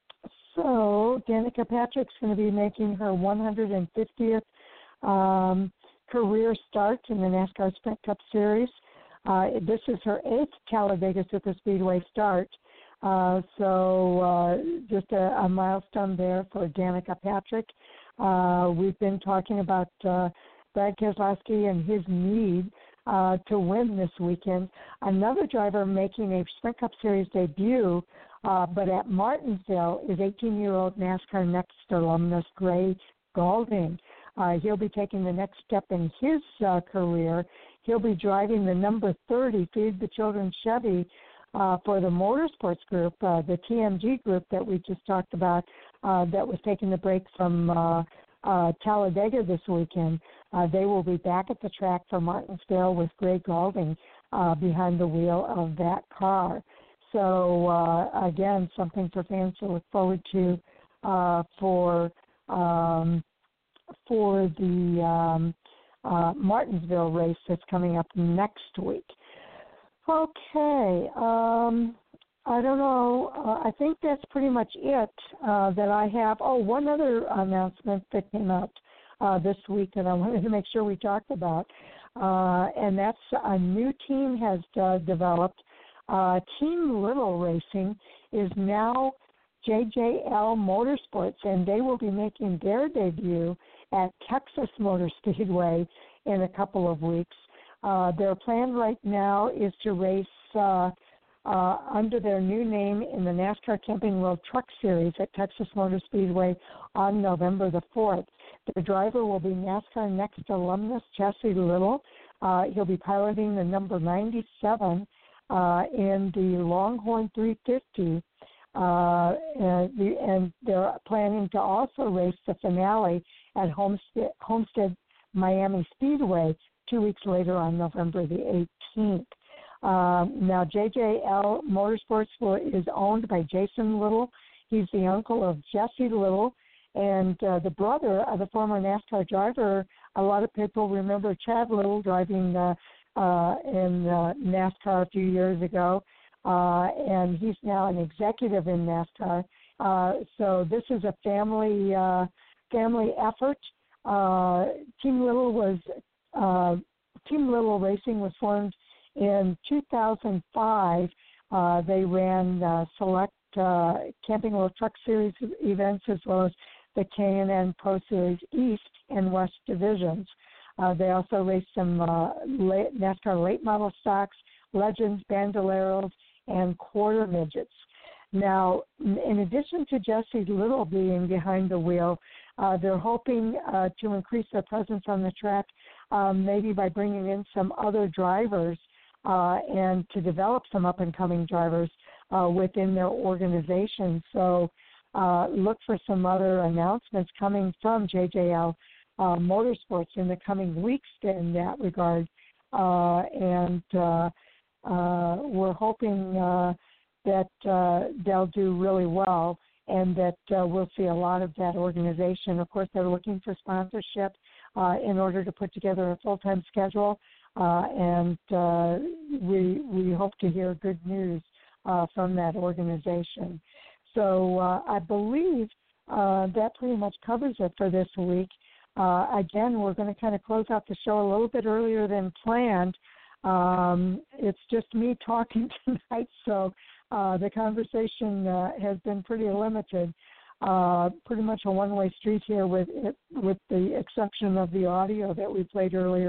so Danica Patrick's going to be making her one hundred fiftieth um, career start in the NASCAR Sprint Cup Series. Uh, this is her eighth Talladega Superspeedway start. Uh, so uh, just a, a milestone there for Danica Patrick. Uh, we've been talking about uh, Brad Keselowski and his need uh, to win this weekend. Another driver making a Sprint Cup Series debut, uh, but at Martinsville, is eighteen-year-old NASCAR Next alumnus Gray Gaulding. Uh, he'll be taking the next step in his uh, career. He'll be driving the number thirty Feed the Children Chevy uh, for the Motorsports Group, uh, the T M G group that we just talked about, uh, that was taking the break from uh, uh, Talladega this weekend. Uh, they will be back at the track for Martinsville with Gray Gaulding uh, behind the wheel of that car. So, uh, again, something for fans to look forward to uh, for um, for the um, uh, Martinsville race that's coming up next week. Okay, um, I don't know. Uh, I think that's pretty much it uh, that I have. Oh, one other announcement that came out uh, this week that I wanted to make sure we talked about, uh, and that's a new team has uh, developed. Uh, Team Little Racing is now J J L Motorsports, and they will be making their debut at Texas Motor Speedway in a couple of weeks. Uh, their plan right now is to race uh, uh, under their new name in the NASCAR Camping World Truck Series at Texas Motor Speedway on November the fourth. The driver will be NASCAR Next alumnus Jesse Little. Uh, he'll be piloting the number ninety-seven uh, in the Longhorn three fifty. Uh, and, the, and they're planning to also race the finale at Homestead, Homestead Miami Speedway two weeks later on November the eighteenth. Um, now, J J L Motorsports will, is owned by Jason Little. He's the uncle of Jesse Little and uh, the brother of the former NASCAR driver. A lot of people remember Chad Little driving uh, uh, in uh, NASCAR a few years ago. Uh, and he's now an executive in NASCAR. Uh, so this is a family uh, family effort. Uh, Team Little was uh, Team Little Racing was formed in two thousand five. Uh, they ran uh, select uh, Camping World Truck Series events as well as the K and N Pro Series East and West divisions. Uh, they also raced some uh, late, NASCAR late model stocks, Legends, Bandoleros, and quarter midgets. Now, in addition to Jesse Little being behind the wheel, uh, they're hoping uh, to increase their presence on the track, um, maybe by bringing in some other drivers uh, and to develop some up-and-coming drivers uh, within their organization. So uh, look for some other announcements coming from J J L uh, Motorsports in the coming weeks in that regard. Uh, and uh, Uh, we're hoping uh, that uh, they'll do really well and that uh, we'll see a lot of that organization. Of course, they're looking for sponsorship uh, in order to put together a full-time schedule, uh, and uh, we we hope to hear good news uh, from that organization. So uh, I believe uh, that pretty much covers it for this week. Uh, again, we're going to kind of close out the show a little bit earlier than planned. Um, it's just me talking tonight, so uh, the conversation uh, has been pretty limited. Uh, pretty much a one-way street here with it, with the exception of the audio that we played earlier.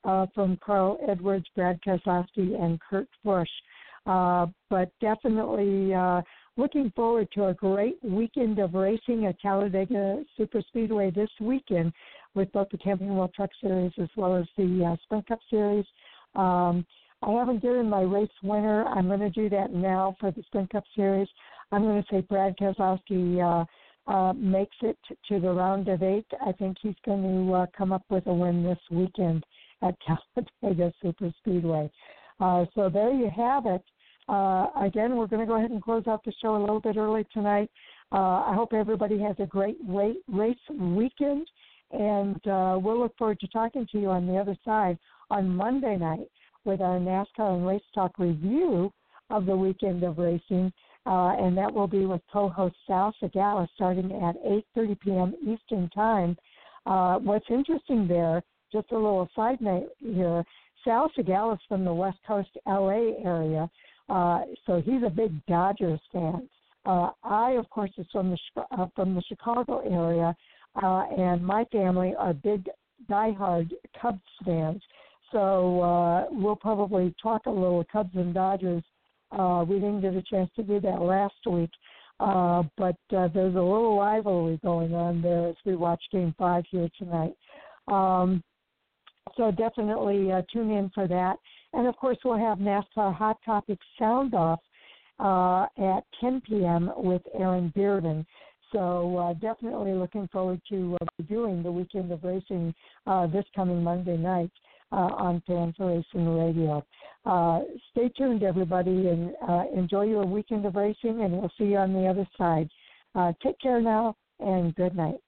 uh, from Carl Edwards, Brad Keselowski, and Kurt Busch. Uh, but definitely uh, looking forward to a great weekend of racing at Talladega Superspeedway this weekend with both the Camping World Truck Series as well as the uh, Sprint Cup Series. Um, I haven't given my race winner. I'm going to do that now for the Sprint Cup Series. I'm going to say Brad Keselowski uh, uh, makes it to the round of eight. I think he's going to uh, come up with a win this weekend at Talladega Superspeedway. Uh, so there you have it. Uh, again, we're going to go ahead and close out the show a little bit early tonight. Uh, I hope everybody has a great race weekend, and uh, we'll look forward to talking to you on the other side on Monday night with our NASCAR and Race Talk review of the weekend of racing, uh, and that will be with co-host Sal Segala starting at eight thirty p.m. Eastern Time. Uh, what's interesting there, just a little side note here, Sal Segala is from the West Coast L A area, uh, so he's a big Dodgers fan. Uh, I, of course, is from the uh, from the Chicago area, uh, and my family are big diehard Cubs fans. So uh, we'll probably talk a little Cubs and Dodgers. Uh, we didn't get a chance to do that last week, uh, but uh, there's a little rivalry going on there as we watch Game Five here tonight. Um, So definitely uh, tune in for that. And, of course, we'll have NASCAR Hot Topics Sound Off uh, at ten p.m. with Aaron Bearden. So uh, definitely looking forward to uh, reviewing the weekend of racing uh, this coming Monday night uh, on Fans Racing Radio. Uh, stay tuned, everybody, and uh, enjoy your weekend of racing, and we'll see you on the other side. Uh, take care now, and good night.